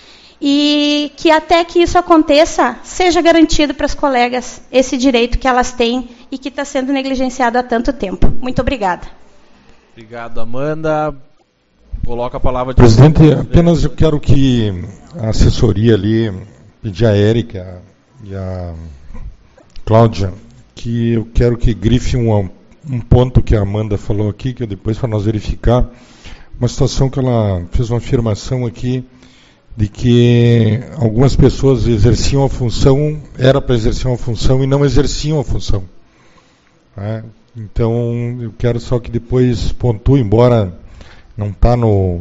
E que até que isso aconteça, seja garantido para as colegas esse direito que elas têm e que está sendo negligenciado há tanto tempo. Muito obrigada. Obrigado, Amanda. Coloca a palavra de... Presidente, apenas eu quero que a assessoria ali, pedir a Érica e a Cláudia, que eu quero que grife um ponto que a Amanda falou aqui, que depois para nós verificar, uma situação que ela fez uma afirmação aqui, de que algumas pessoas exerciam a função, era para exercer uma função e não exerciam a função. Né? Então, eu quero só que depois pontue, embora não está no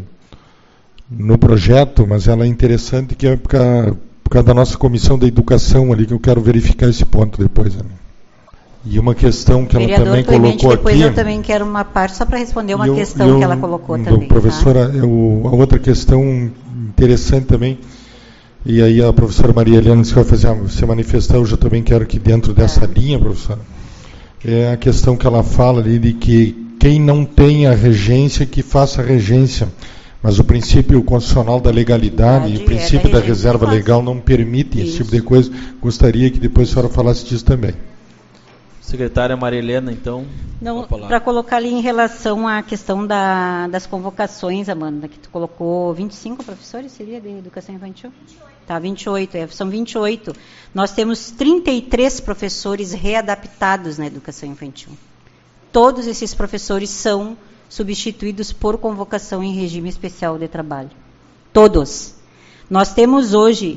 projeto, mas ela é interessante, que é por causa da nossa comissão da educação ali, que eu quero verificar esse ponto depois. Né? E uma questão que ela também colocou depois aqui... eu também quero uma parte, só para responder uma questão que ela colocou também. Professora, tá? A outra questão interessante também, e aí a professora Maria Helena disse que vai se manifestar, eu já também quero que dentro dessa linha, professora, é a questão que ela fala ali de que quem não tem a regência, que faça a regência. Mas o princípio constitucional da legalidade e o princípio da reserva legal não permitem esse tipo de coisa. Gostaria que depois a senhora falasse disso também. Secretária Maria Helena, então. Não, para colocar ali em relação à questão das convocações, Amanda, que tu colocou 25 professores, seria, de educação infantil? 28. Tá, 28, são 28. Nós temos 33 professores readaptados na educação infantil. Todos esses professores são substituídos por convocação em regime especial de trabalho. Todos. Nós temos hoje,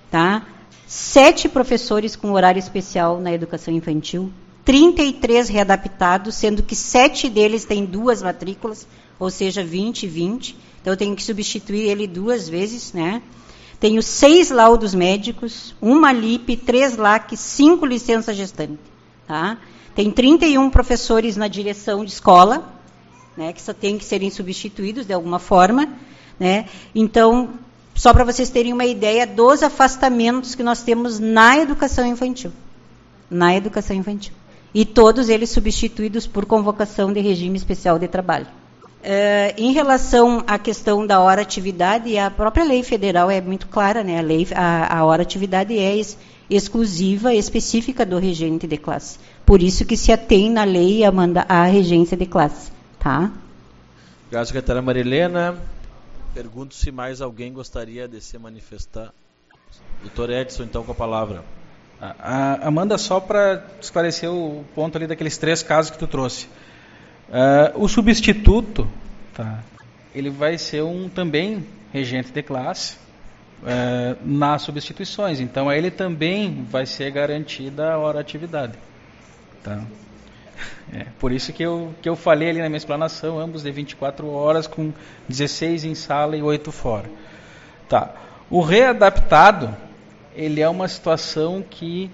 7 professores com horário especial na educação infantil, 33 readaptados, sendo que 7 deles têm 2 matrículas, ou seja, 20 e 20. Então, eu tenho que substituir ele 2 vezes, né? Tenho 6 laudos médicos, 1 LIP, 3 LAC, 5 licenças gestantes. Tá? Tem 31 professores na direção de escola, né, que só tem que serem substituídos de alguma forma. Né? Então, só para vocês terem uma ideia dos afastamentos que nós temos na educação infantil. Na educação infantil. E todos eles substituídos por convocação de regime especial de trabalho. Em relação à questão da hora-atividade, a própria lei federal é muito clara, né? A hora-atividade é exclusiva, específica do regente de classe. Por isso que se atém na lei a regência de classe. Tá? Obrigado, secretária Maria Helena. Pergunto se mais alguém gostaria de se manifestar. Doutor Edson, então, com a palavra. Amanda, só para esclarecer o ponto ali daqueles 3 casos que tu trouxe. O substituto, ele vai ser também regente de classe nas substituições. Então, a ele também vai ser garantida a hora-atividade. Tá? Por isso que eu falei ali na minha explanação, ambos de 24 horas, com 16 em sala e 8 fora. Tá. O readaptado, ele é uma situação que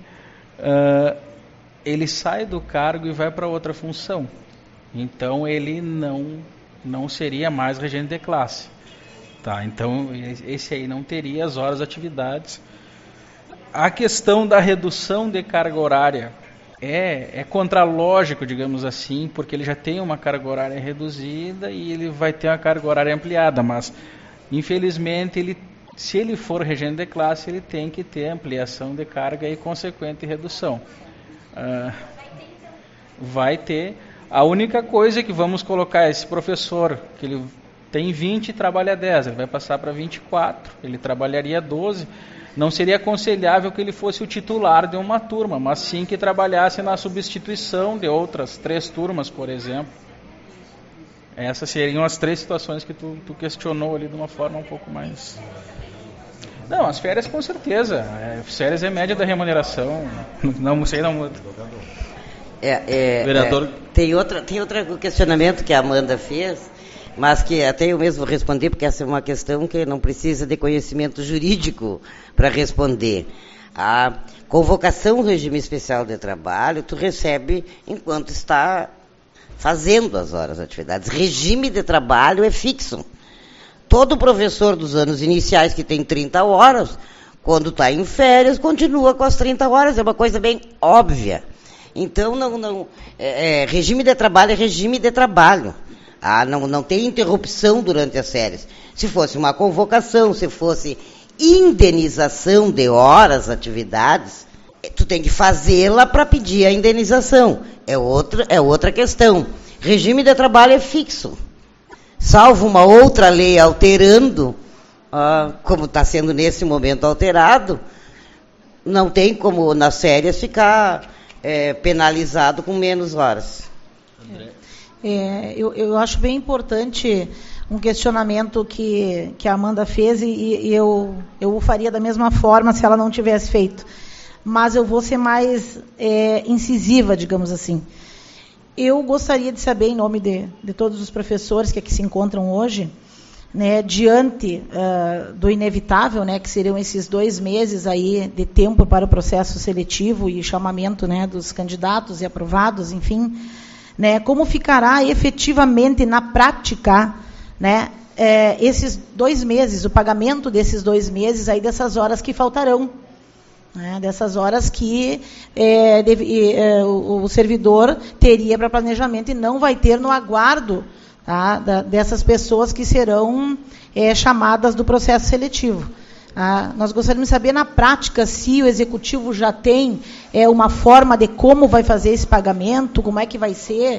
ele sai do cargo e vai para outra função. Então, ele não seria mais regente de classe. Tá, então, esse aí não teria as horas de atividades. A questão da redução de carga horária é contralógico, digamos assim, porque ele já tem uma carga horária reduzida e ele vai ter uma carga horária ampliada, mas, infelizmente, se ele for regente de classe, ele tem que ter ampliação de carga e consequente redução. Vai ter. A única coisa é que vamos colocar esse professor, que ele tem 20 e trabalha 10, ele vai passar para 24, ele trabalharia 12. Não seria aconselhável que ele fosse o titular de uma turma, mas sim que trabalhasse na substituição de outras 3 turmas, por exemplo. Essas seriam as 3 situações que tu questionou ali de uma forma um pouco mais... Não, as férias com certeza. Férias é média da remuneração. Não sei, não muda. Vereador... Tem outro questionamento que a Amanda fez, mas que até eu mesmo vou responder, porque essa é uma questão que não precisa de conhecimento jurídico para responder. A convocação do regime especial de trabalho, tu recebe enquanto está fazendo as horas de atividades. Regime de trabalho é fixo. Todo professor dos anos iniciais que tem 30 horas, quando está em férias, continua com as 30 horas. É uma coisa bem óbvia. Então, regime de trabalho é regime de trabalho. Não tem interrupção durante as férias. Se fosse uma convocação, se fosse indenização de horas, atividades, tu tem que fazê-la para pedir a indenização. É outra questão. Regime de trabalho é fixo. Salvo uma outra lei alterando, como está sendo nesse momento alterado, não tem como nas férias ficar penalizado com menos horas. André. Eu acho bem importante um questionamento que a Amanda fez e eu o faria da mesma forma se ela não tivesse feito. Mas eu vou ser mais incisiva, digamos assim. Eu gostaria de saber, em nome de todos os professores que aqui se encontram hoje, né, diante do inevitável, né, que seriam esses 2 meses aí de tempo para o processo seletivo e chamamento, né, dos candidatos e aprovados, enfim, né, como ficará efetivamente na prática, né, esses 2 meses, o pagamento desses 2 meses, aí dessas horas que faltarão, né, dessas horas que o servidor teria para planejamento e não vai ter no aguardo, tá, dessas pessoas que serão chamadas do processo seletivo. Nós gostaríamos de saber, na prática, se o Executivo já tem uma forma de como vai fazer esse pagamento, como é que vai ser,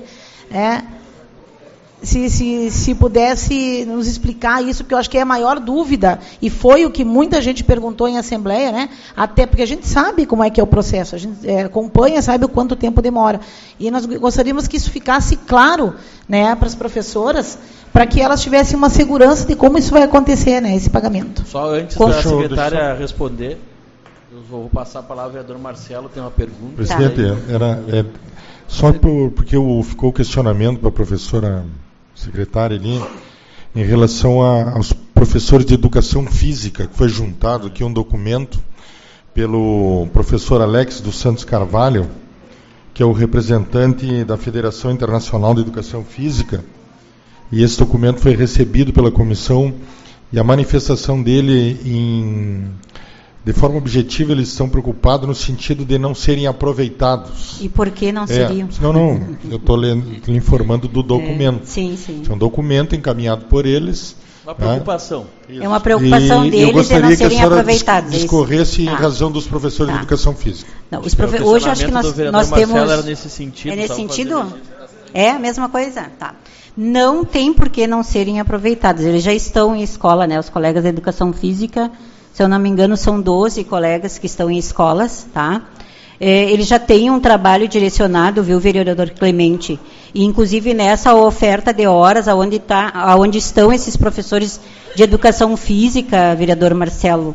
se pudesse nos explicar isso, porque eu acho que é a maior dúvida, e foi o que muita gente perguntou em Assembleia, né? Até porque a gente sabe como é que é o processo, a gente acompanha, sabe o quanto tempo demora. E nós gostaríamos que isso ficasse claro, né, para as professoras, para que elas tivessem uma segurança de como isso vai acontecer, né, esse pagamento. Só antes da secretária responder, eu vou passar a palavra ao vereador Marcelo, tem uma pergunta. Presidente, só porque ficou o questionamento para a professora secretária ali, em relação aos professores de educação física, que foi juntado aqui um documento pelo professor Alex dos Santos Carvalho, que é o representante da Federação Internacional de Educação Física, e esse documento foi recebido pela comissão, e a manifestação dele, de forma objetiva, eles estão preocupados no sentido de não serem aproveitados. E por que não seriam? Não, eu estou lhe informando do documento. Sim. É um documento encaminhado por eles. Uma preocupação. É uma preocupação deles de não serem aproveitados. Eu gostaria que a senhora discorresse em razão dos professores de educação física. Não, hoje acho que nós temos... Era nesse sentido. É nesse sentido? É a mesma coisa? Tá. Não tem por que não serem aproveitados. Eles já estão em escola, né? Os colegas da educação física, se eu não me engano, são 12 colegas que estão em escolas, tá? Eles já têm um trabalho direcionado, viu, vereador Clemente? E, inclusive, nessa oferta de horas, aonde estão esses professores de educação física, vereador Marcelo,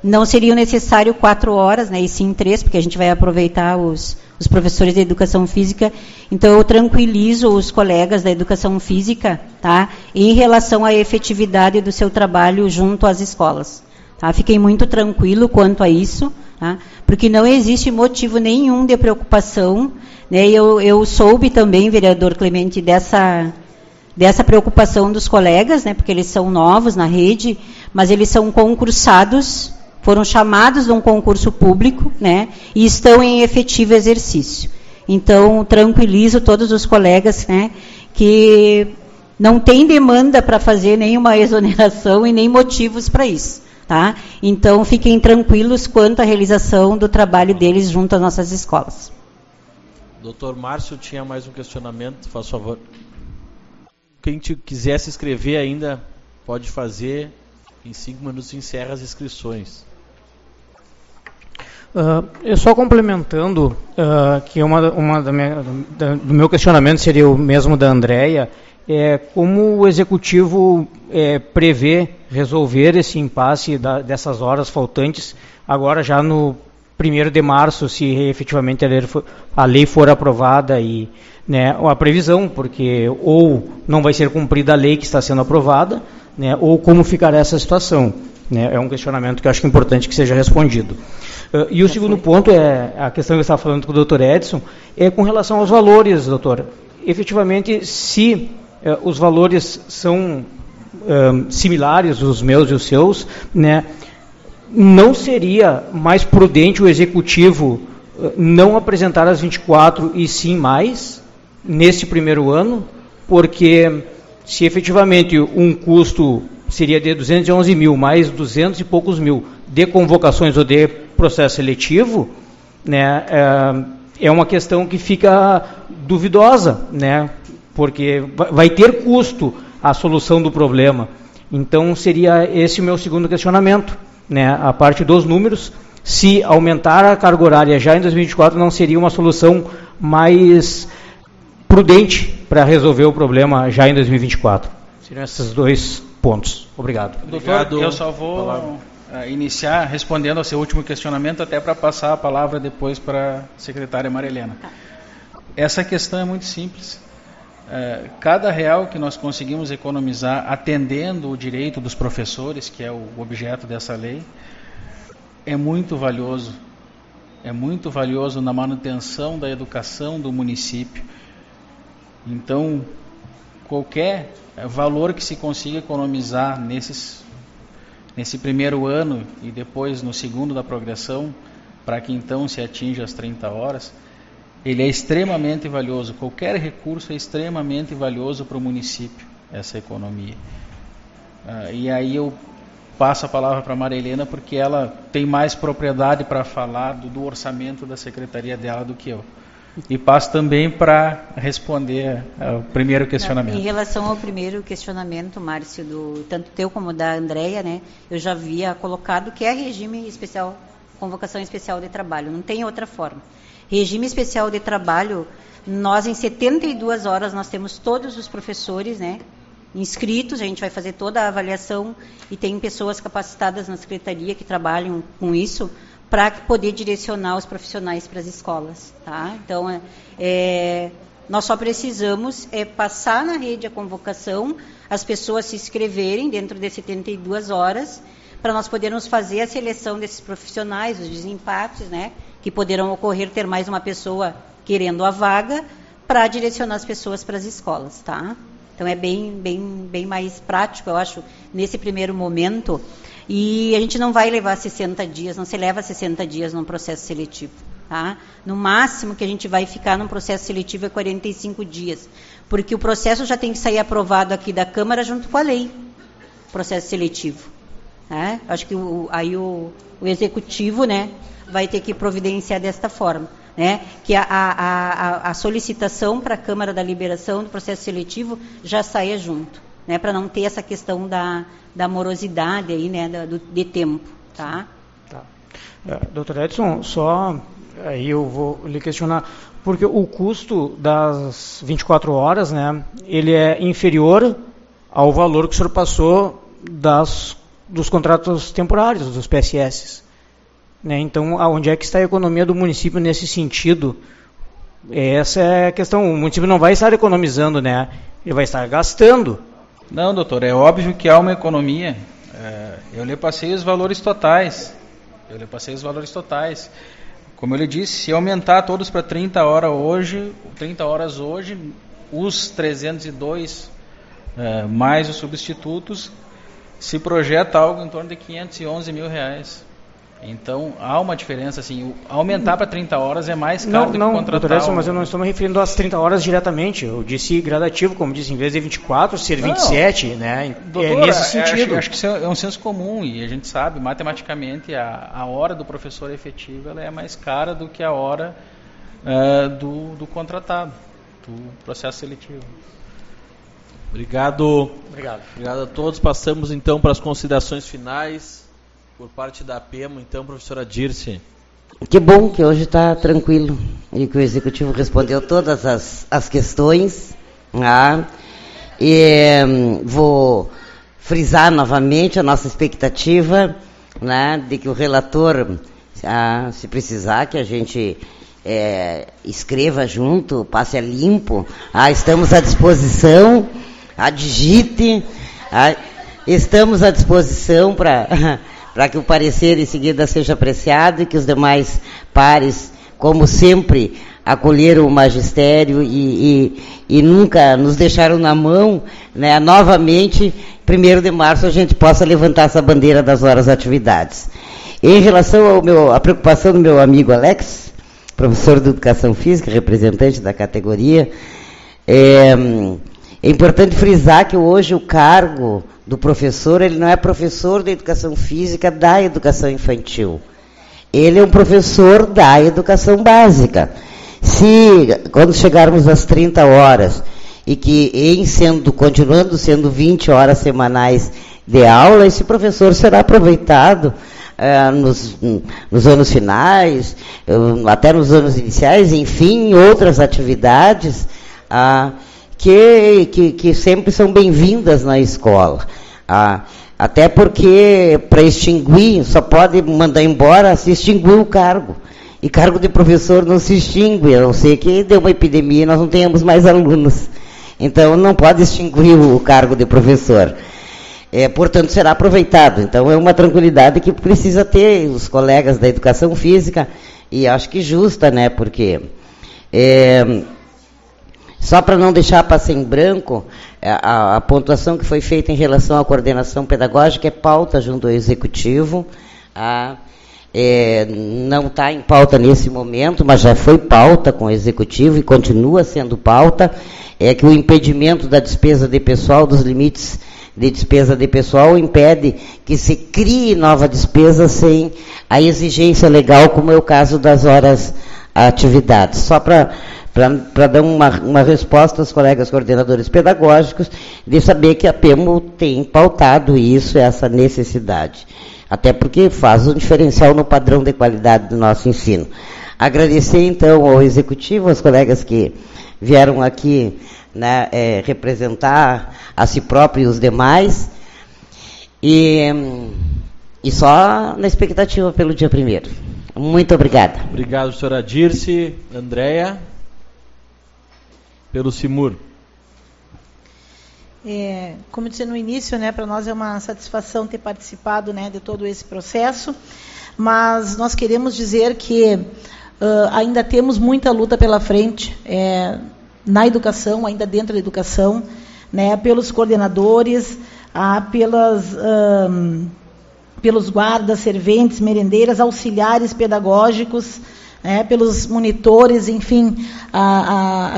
não seria necessário 4 horas, né, e sim 3, porque a gente vai aproveitar os professores de educação física. Então, eu tranquilizo os colegas da educação física, tá, em relação à efetividade do seu trabalho junto às escolas. Tá? Fiquem muito tranquilo quanto a isso, tá? Porque não existe motivo nenhum de preocupação, né? Eu soube também, vereador Clemente, dessa preocupação dos colegas, né? Porque eles são novos na rede, mas eles são concursados, foram chamados de um concurso público, né? E estão em efetivo exercício. Então, tranquilizo todos os colegas, né? Que não tem demanda para fazer nenhuma exoneração e nem motivos para isso. Tá? Então, fiquem tranquilos quanto à realização do trabalho deles junto às nossas escolas. Doutor Márcio tinha mais um questionamento, faz favor. Quem quiser se inscrever ainda, pode fazer. Em 5 minutos encerra as inscrições. Eu só complementando, que do meu questionamento seria o mesmo da Andréia, como o Executivo prevê resolver esse impasse dessas horas faltantes, agora já no 1º de março, se efetivamente a lei for aprovada, e, né, a previsão, porque ou não vai ser cumprida a lei que está sendo aprovada, né, ou como ficará essa situação. Né, é um questionamento que eu acho que é importante que seja respondido. E o segundo ponto é a questão que eu estava falando com o doutor Edson, é com relação aos valores, doutor. Efetivamente, se os valores são similares, os meus e os seus, né, não seria mais prudente o Executivo não apresentar as 24 e sim mais, neste primeiro ano, porque se efetivamente um custo seria de 211 mil, mais 200 e poucos mil de convocações ou de processo seletivo, né, é uma questão que fica duvidosa, né, porque vai ter custo a solução do problema. Então, seria esse o meu segundo questionamento, né, a parte dos números, se aumentar a carga horária já em 2024 não seria uma solução mais prudente para resolver o problema já em 2024. Seriam esses 2 pontos. Obrigado. Doutor, eu só vou iniciar respondendo ao seu último questionamento, até para passar a palavra depois para a secretária Maria Helena. Essa questão é muito simples. Cada real que nós conseguimos economizar atendendo o direito dos professores, que é o objeto dessa lei, é muito valioso. É muito valioso na manutenção da educação do município. Então, qualquer valor que se consiga economizar nesse primeiro ano e depois no segundo da progressão, para que então se atinja as 30 horas, ele é extremamente valioso. Qualquer recurso é extremamente valioso para o município, essa economia. E aí eu passo a palavra para a Maria Helena, porque ela tem mais propriedade para falar do orçamento da secretaria dela do que eu. E passo também para responder ao primeiro questionamento. Em relação ao primeiro questionamento, Márcio, tanto teu como da Andréia, né, eu já havia colocado que é regime especial, convocação especial de trabalho, não tem outra forma. Regime especial de trabalho, nós em 72 horas nós temos todos os professores, né, inscritos, a gente vai fazer toda a avaliação e tem pessoas capacitadas na secretaria que trabalham com isso, para poder direcionar os profissionais para as escolas. Tá? Então, nós só precisamos passar na rede a convocação, as pessoas se inscreverem dentro de 72 horas, para nós podermos fazer a seleção desses profissionais, os desempates, né, que poderão ocorrer, ter mais uma pessoa querendo a vaga, para direcionar as pessoas para as escolas. Tá? Então, é bem mais prático, eu acho, nesse primeiro momento. E a gente não vai levar 60 dias, não se leva 60 dias num processo seletivo. Tá? No máximo que a gente vai ficar num processo seletivo é 45 dias, porque o processo já tem que sair aprovado aqui da Câmara junto com a lei, processo seletivo. Né? Acho que aí o Executivo, né, vai ter que providenciar desta forma. Né, que a solicitação para a Câmara da liberação do processo seletivo já saia junto, né, para não ter essa questão da morosidade aí, né, de tempo. Tá? Doutor Edson, só aí eu vou lhe questionar, porque o custo das 24 horas, né, ele é inferior ao valor que o senhor passou dos contratos temporários, dos PSS. Né? Então, onde é que está a economia do município nesse sentido? Essa é a questão. O município não vai estar economizando, né? Ele vai estar gastando. Não, doutor, é óbvio que há uma economia. Eu lhe passei os valores totais. Como eu lhe disse, se aumentar todos para 30 horas hoje, os 302 mais os substitutos, se projeta algo em torno de 511 mil reais. Então, há uma diferença, assim, aumentar para 30 horas é mais caro do que contratar. Doutor Edson, mas eu não estou me referindo às 30 horas diretamente, eu disse gradativo, como disse, em vez de 24, ser 27, né? Doutor, nesse sentido. Acho que isso é um senso comum, e a gente sabe, matematicamente, a hora do professor efetivo ela é mais cara do que a hora do contratado, do processo seletivo. Obrigado a todos. Passamos, então, para as considerações finais. Por parte da APEMO, então, professora Dirce. Que bom que hoje está tranquilo e que o Executivo respondeu todas as questões. E vou frisar novamente a nossa expectativa, né, de que o relator, se precisar, que a gente escreva junto, passe a limpo. Estamos à disposição, digite. Estamos à disposição para que o parecer em seguida seja apreciado e que os demais pares, como sempre, acolheram o magistério e nunca nos deixaram na mão, né, novamente, 1º de março, a gente possa levantar essa bandeira das horas atividades. Em relação à preocupação do meu amigo Alex, professor de Educação Física, representante da categoria, é importante frisar que hoje o cargo do professor, ele não é professor da educação física da educação infantil. Ele é um professor da educação básica. Quando chegarmos às 30 horas, e que continuando sendo 20 horas semanais de aula, esse professor será aproveitado nos anos finais, até nos anos iniciais, enfim, em outras atividades, que sempre são bem-vindas na escola. Até porque, para extinguir, só pode mandar embora se extinguir o cargo. E cargo de professor não se extingue, a não ser que dê uma epidemia e nós não tenhamos mais alunos. Então, não pode extinguir o cargo de professor. Portanto, será aproveitado. Então, é uma tranquilidade que precisa ter os colegas da educação física, e acho que justa, né, porque... Só para não deixar passar em branco, a pontuação que foi feita em relação à coordenação pedagógica é pauta junto ao Executivo. Não está em pauta nesse momento, mas já foi pauta com o Executivo e continua sendo pauta. É que o impedimento da despesa de pessoal, dos limites de despesa de pessoal, impede que se crie nova despesa sem a exigência legal, como é o caso das horas atividades. Só para dar uma resposta aos colegas coordenadores pedagógicos, de saber que a PEMO tem pautado isso, essa necessidade. Até porque faz um diferencial no padrão de qualidade do nosso ensino. Agradecer, então, ao Executivo, aos colegas que vieram aqui, né, representar a si próprio e os demais, e só na expectativa pelo dia 1º. Muito obrigada. Obrigado, professora Dirce. Andréia, pelo CIMUR. Como eu disse no início, né, para nós é uma satisfação ter participado, né, de todo esse processo, mas nós queremos dizer que ainda temos muita luta pela frente na educação, ainda dentro da educação, né, pelos coordenadores, pelos guardas, serventes, merendeiras, auxiliares pedagógicos, pelos monitores, enfim, a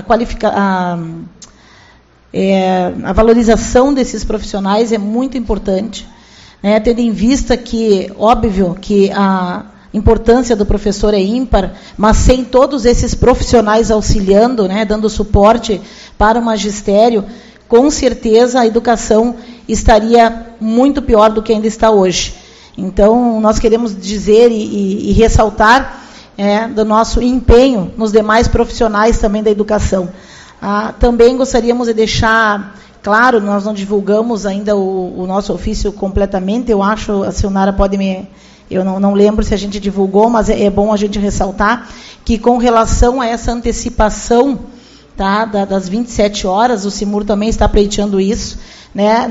valorização desses profissionais é muito importante, né, tendo em vista que, óbvio, que a importância do professor é ímpar, mas sem todos esses profissionais auxiliando, né, dando suporte para o magistério, com certeza a educação estaria muito pior do que ainda está hoje. Então, nós queremos dizer e ressaltar do nosso empenho nos demais profissionais também da educação. Também gostaríamos de deixar Claro, nós não divulgamos ainda o nosso ofício completamente, eu acho, a Silnara pode me... Eu não lembro se a gente divulgou, mas é bom a gente ressaltar que com relação a essa antecipação, tá, das 27 horas, o Simur também está pleiteando isso, né,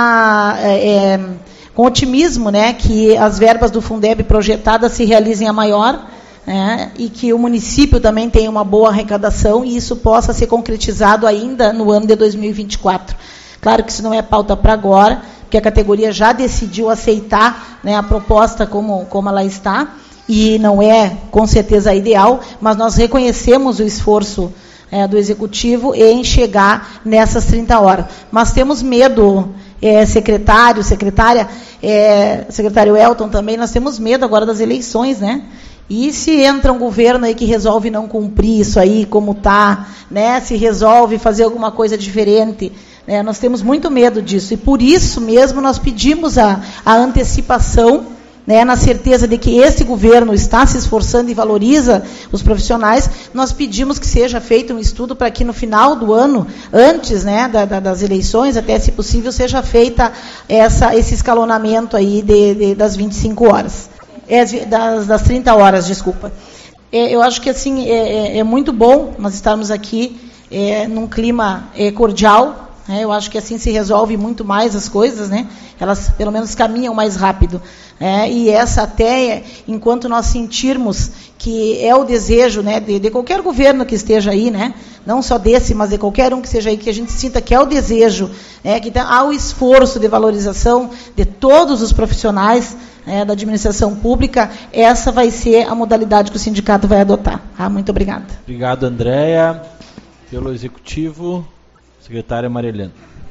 com otimismo, né, que as verbas do Fundeb projetadas se realizem a maior, né, e que o município também tenha uma boa arrecadação e isso possa ser concretizado ainda no ano de 2024. Claro que isso não é pauta para agora, porque a categoria já decidiu aceitar, né, a proposta como ela está, e não é, com certeza, ideal, mas nós reconhecemos o esforço do Executivo em chegar nessas 30 horas. Mas temos medo, secretário, secretária, secretário Elton também, nós temos medo agora das eleições, né? E se entra um governo aí que resolve não cumprir isso aí como está, né? Se resolve fazer alguma coisa diferente, nós temos muito medo disso, e por isso mesmo nós pedimos a antecipação, né, na certeza de que esse governo está se esforçando e valoriza os profissionais. Nós pedimos que seja feito um estudo para que no final do ano, antes, né, das eleições, até se possível, seja feita esse escalonamento aí das 25 horas, das 30 horas, desculpa. Eu acho que assim é muito bom nós estarmos aqui num clima cordial. Eu acho que assim se resolve muito mais as coisas, né? Elas pelo menos caminham mais rápido. E essa até, enquanto nós sentirmos que é o desejo, né, de qualquer governo que esteja aí, né? Não só desse, mas de qualquer um que seja aí, que a gente sinta que é o desejo, que há o esforço de valorização de todos os profissionais, da administração pública, essa vai ser a modalidade que o sindicato vai adotar. Muito obrigada. Obrigado, Andréia. Pelo Executivo... Secretária Marilena.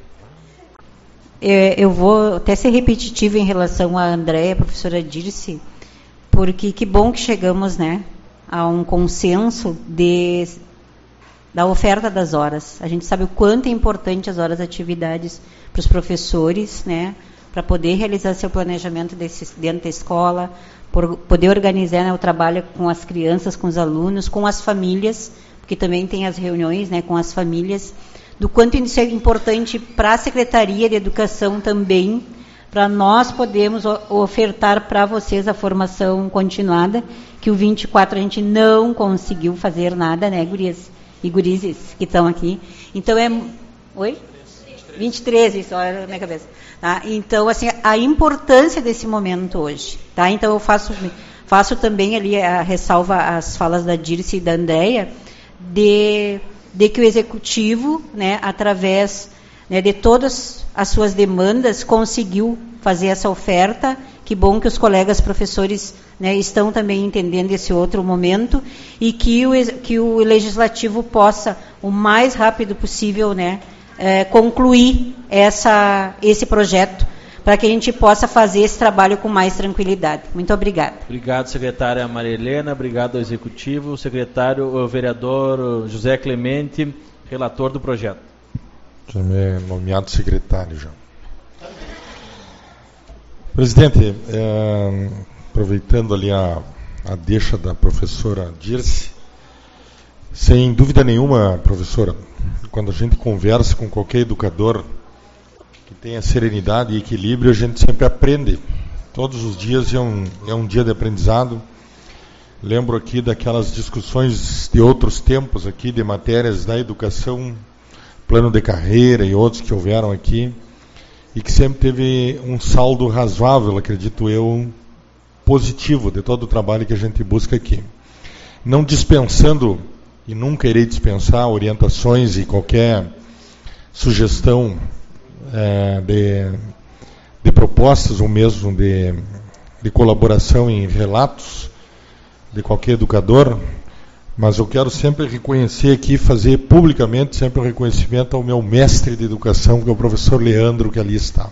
Eu vou até ser repetitiva em relação à Andréia, professora Dirce, porque que bom que chegamos, né, a um consenso da oferta das horas. A gente sabe o quanto é importante as horas de atividades para os professores, né, para poder realizar seu planejamento dentro da escola, por poder organizar, né, o trabalho com as crianças, com os alunos, com as famílias, porque também tem as reuniões, né, com as famílias, do quanto isso é importante para a Secretaria de Educação também, para nós podermos ofertar para vocês a formação continuada, que o 24 a gente não conseguiu fazer nada, né, gurias e gurizes que estão aqui. Então Oi? 23, isso, olha na minha cabeça. Tá? Então, assim, a importância desse momento hoje. Tá? Então, eu faço também ali a ressalva às falas da Dirce e da Andréia, de que o Executivo, né, através, né, de todas as suas demandas, conseguiu fazer essa oferta. Que bom que os colegas professores, né, estão também entendendo esse outro momento, e que o Legislativo possa, o mais rápido possível, né, concluir esse projeto, para que a gente possa fazer esse trabalho com mais tranquilidade. Muito obrigada. Obrigado, secretária Maria Helena. Obrigado ao Executivo. O vereador José Clemente, relator do projeto. Também nomeado secretário já. Presidente, aproveitando ali a deixa da professora Dirce, sem dúvida nenhuma, professora, quando a gente conversa com qualquer educador que tenha serenidade e equilíbrio, a gente sempre aprende. Todos os dias é um dia de aprendizado. Lembro aqui daquelas discussões de outros tempos aqui, de matérias da educação, plano de carreira e outros que houveram aqui, e que sempre teve um saldo razoável, acredito eu, positivo de todo o trabalho que a gente busca aqui. Não dispensando, e nunca irei dispensar, orientações e qualquer sugestão de propostas ou mesmo de colaboração em relatos de qualquer educador, mas eu quero sempre reconhecer aqui, fazer publicamente sempre um reconhecimento ao meu mestre de educação, que é o professor Leandro, que ali está.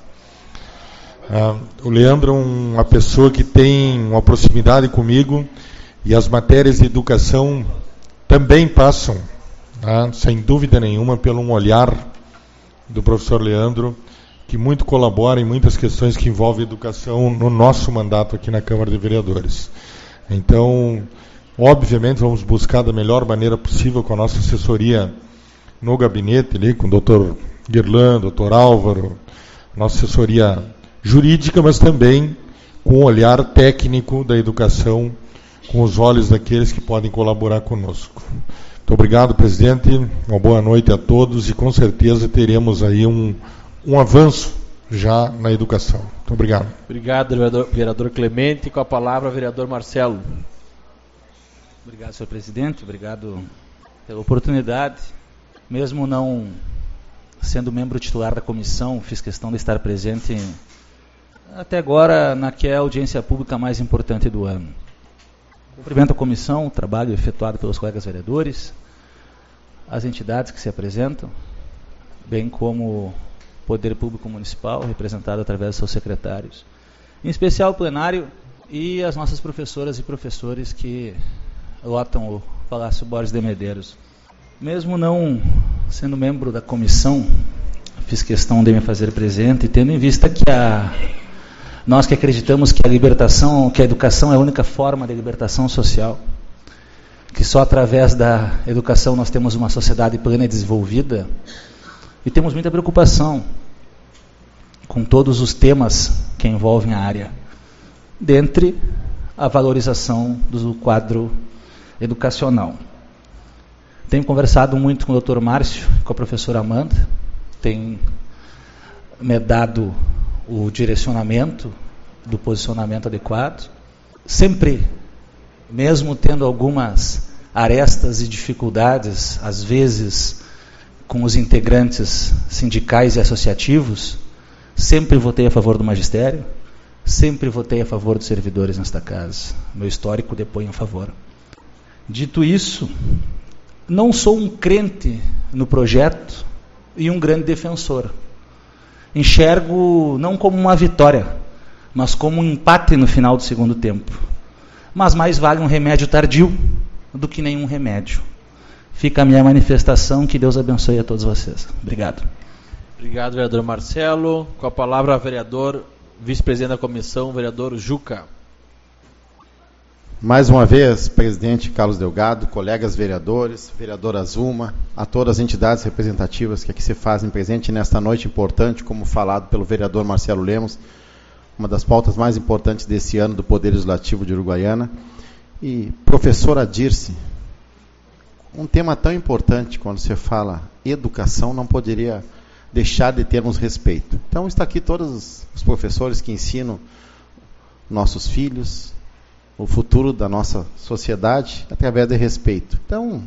O Leandro é uma pessoa que tem uma proximidade comigo, e as matérias de educação também passam, sem dúvida nenhuma, pelo um olhar do professor Leandro, que muito colabora em muitas questões que envolvem educação no nosso mandato aqui na Câmara de Vereadores. Então, obviamente, vamos buscar da melhor maneira possível com a nossa assessoria no gabinete ali, com o doutor Guirlan, doutor Álvaro, nossa assessoria jurídica, mas também com o olhar técnico da educação, com os olhos daqueles que podem colaborar conosco. Muito obrigado, presidente, uma boa noite a todos e com certeza teremos aí um avanço já na educação. Muito obrigado. Obrigado, vereador Clemente. Com a palavra, vereador Marcelo. Obrigado, senhor presidente. Obrigado pela oportunidade. Mesmo não sendo membro titular da comissão, fiz questão de estar presente até agora naquela audiência pública mais importante do ano. Cumprimento a comissão, o trabalho efetuado pelos colegas vereadores, as entidades que se apresentam, bem como o Poder Público Municipal, representado através dos seus secretários, em especial o plenário e as nossas professoras e professores que lotam o Palácio Borges de Medeiros. Mesmo não sendo membro da comissão, fiz questão de me fazer presente, tendo em vista que nós que acreditamos que a educação é a única forma de libertação social, que só através da educação nós temos uma sociedade plena e desenvolvida, e temos muita preocupação com todos os temas que envolvem a área, dentre a valorização do quadro educacional. Tenho conversado muito com o Dr. Márcio, com a professora Amanda, tem me dado o direcionamento do posicionamento adequado, sempre, mesmo tendo algumas arestas e dificuldades, às vezes com os integrantes sindicais e associativos, sempre votei a favor do magistério, sempre votei a favor dos servidores nesta casa. Meu histórico depõe a favor. Dito isso, não sou um crente no projeto e um grande defensor. Enxergo não como uma vitória, mas como um empate no final do segundo tempo. Mas mais vale um remédio tardio do que nenhum remédio. Fica a minha manifestação, que Deus abençoe a todos vocês. Obrigado. Obrigado, vereador Marcelo. Com a palavra, vereador, vice-presidente da comissão, vereador Juca. Mais uma vez, presidente Carlos Delgado, colegas vereadores, vereadora Zuma, a todas as entidades representativas que aqui se fazem presente nesta noite importante, como falado pelo vereador Marcelo Lemos, uma das pautas mais importantes desse ano do Poder Legislativo de Uruguaiana. E professora Dirce, um tema tão importante quando se fala educação, não poderia deixar de termos respeito. Então está aqui todos os professores que ensinam nossos filhos, o futuro da nossa sociedade, através de respeito. Então,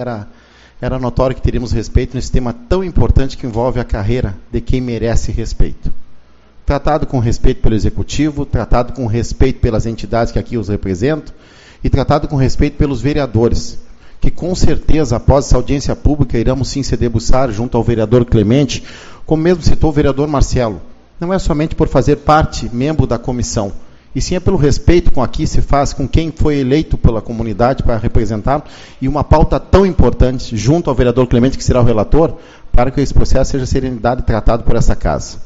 era notório que teríamos respeito nesse tema tão importante que envolve a carreira de quem merece respeito. Tratado com respeito pelo Executivo, tratado com respeito pelas entidades que aqui os representam, e tratado com respeito pelos vereadores, que com certeza, após essa audiência pública, iremos sim se debruçar junto ao vereador Clemente, como mesmo citou o vereador Marcelo. Não é somente por fazer parte, membro da comissão, e sim é pelo respeito com aqui se faz com quem foi eleito pela comunidade para representar, e uma pauta tão importante, junto ao vereador Clemente, que será o relator, para que esse processo seja serenidade tratado por essa casa.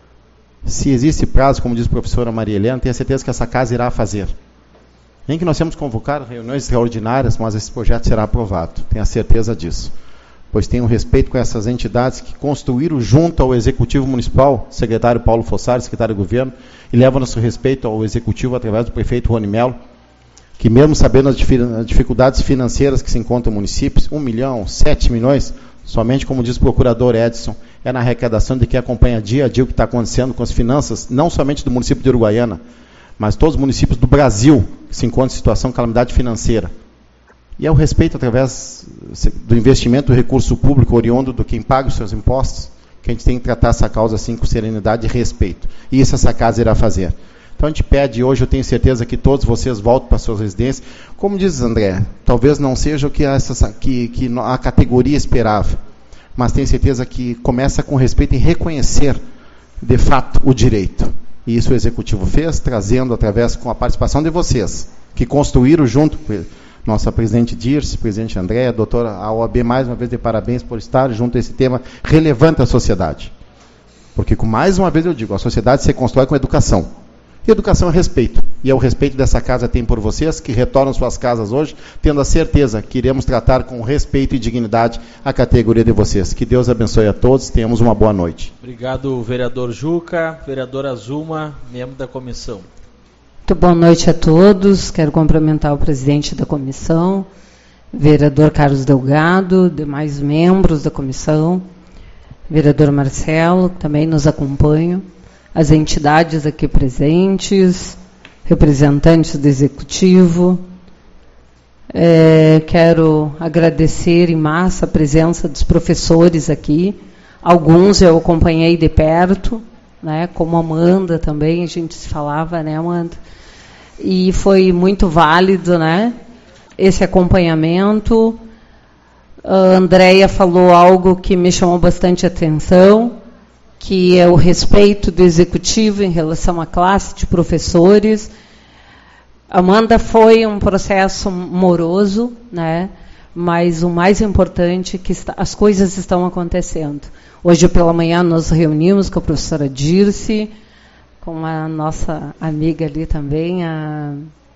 Se existe prazo, como diz a professora Maria Helena, tenho certeza que essa casa irá fazer. Nem que nós temos que convocar reuniões extraordinárias, mas esse projeto será aprovado, tenho a certeza disso. Pois tenho respeito com essas entidades que construíram junto ao Executivo Municipal, secretário Paulo Fossari, secretário de Governo, e levam nosso respeito ao Executivo através do prefeito Rony Melo, que mesmo sabendo as dificuldades financeiras que se encontram no município, 1 milhão, 7 milhões, somente como diz o procurador Edson, é na arrecadação de quem acompanha dia a dia o que está acontecendo com as finanças, não somente do município de Uruguaiana, mas todos os municípios do Brasil que se encontram em situação de calamidade financeira. E é o respeito através do investimento do recurso público oriundo do quem paga os seus impostos, que a gente tem que tratar essa causa assim com serenidade e respeito. E isso essa casa irá fazer. Então a gente pede hoje, eu tenho certeza que todos vocês voltem para suas residências. Como diz André, talvez não seja o que a categoria esperava, mas tenho certeza que começa com respeito em reconhecer, de fato, o direito. E isso o Executivo fez, trazendo através, com a participação de vocês, que construíram junto com nossa presidente Dirce, presidente André, a doutora, a OAB, mais uma vez de parabéns por estar junto a esse tema relevante à sociedade. Porque, mais uma vez eu digo, a sociedade se constrói com educação. Educação é respeito. E é o respeito dessa casa tem por vocês, que retornam suas casas hoje, tendo a certeza que iremos tratar com respeito e dignidade a categoria de vocês. Que Deus abençoe a todos. Tenhamos uma boa noite. Obrigado, vereador Juca. Vereadora Zuma, membro da comissão. Muito boa noite a todos. Quero cumprimentar o presidente da comissão, vereador Carlos Delgado, demais membros da comissão, vereador Marcelo, que também nos acompanham, as entidades aqui presentes, representantes do Executivo. Quero agradecer em massa a presença dos professores aqui. Alguns eu acompanhei de perto, né, como a Amanda também, a gente se falava, né, Amanda? E foi muito válido, né, esse acompanhamento. A Andréia falou algo que me chamou bastante atenção, que é o respeito do Executivo em relação à classe de professores. Amanda, foi um processo moroso, né, mas o mais importante é que as coisas estão acontecendo. Hoje pela manhã nós reunimos com a professora Dirce, com a nossa amiga ali também, a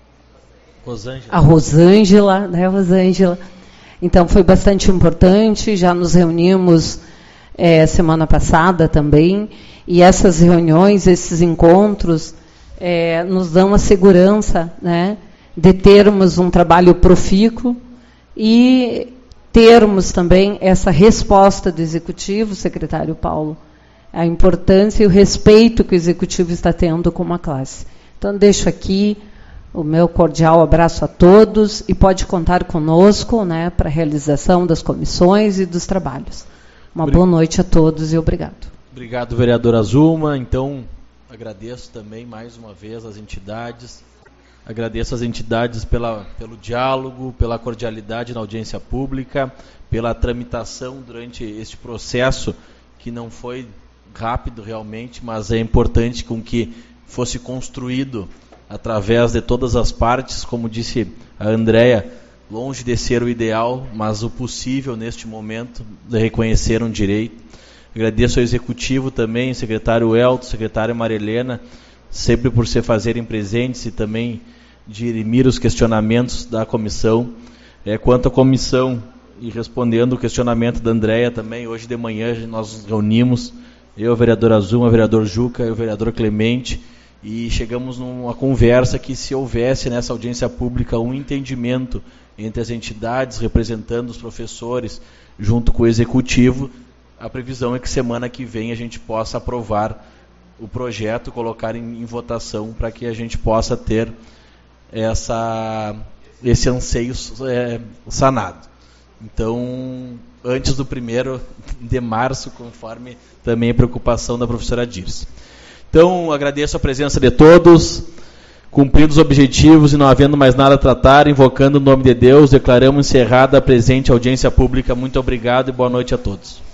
Rosângela, né, Rosângela. Então foi bastante importante, já nos reunimos semana passada também, e essas reuniões, esses encontros, nos dão a segurança, né, de termos um trabalho profícuo e termos também essa resposta do Executivo, secretário Paulo, a importância e o respeito que o Executivo está tendo com a classe. Então, deixo aqui o meu cordial abraço a todos e pode contar conosco, né, para a realização das comissões e dos trabalhos. Uma boa noite a todos e obrigado. Obrigado, vereadora Zuma. Então, agradeço também mais uma vez as entidades. Agradeço as entidades pelo diálogo, pela cordialidade na audiência pública, pela tramitação durante este processo, que não foi rápido realmente, mas é importante com que fosse construído através de todas as partes, como disse a Andréia, longe de ser o ideal, mas o possível neste momento de reconhecer um direito. Agradeço ao Executivo também, o secretário Elton, secretária Marilena, sempre por se fazerem presentes e também dirimir os questionamentos da comissão. Quanto à comissão, e respondendo o questionamento da Andréia também, hoje de manhã nós nos reunimos, eu, a vereadora Zuma, o vereador Juca e o vereador Clemente, e chegamos numa conversa que, se houvesse nessa audiência pública um entendimento entre as entidades representando os professores junto com o Executivo, a previsão é que semana que vem a gente possa aprovar o projeto, colocar em votação para que a gente possa ter esse anseio sanado. Então, antes do 1º de março, conforme também a preocupação da professora Dirce. Então, agradeço a presença de todos. Cumpridos os objetivos e não havendo mais nada a tratar, invocando o nome de Deus, declaramos encerrada a presente audiência pública. Muito obrigado e boa noite a todos.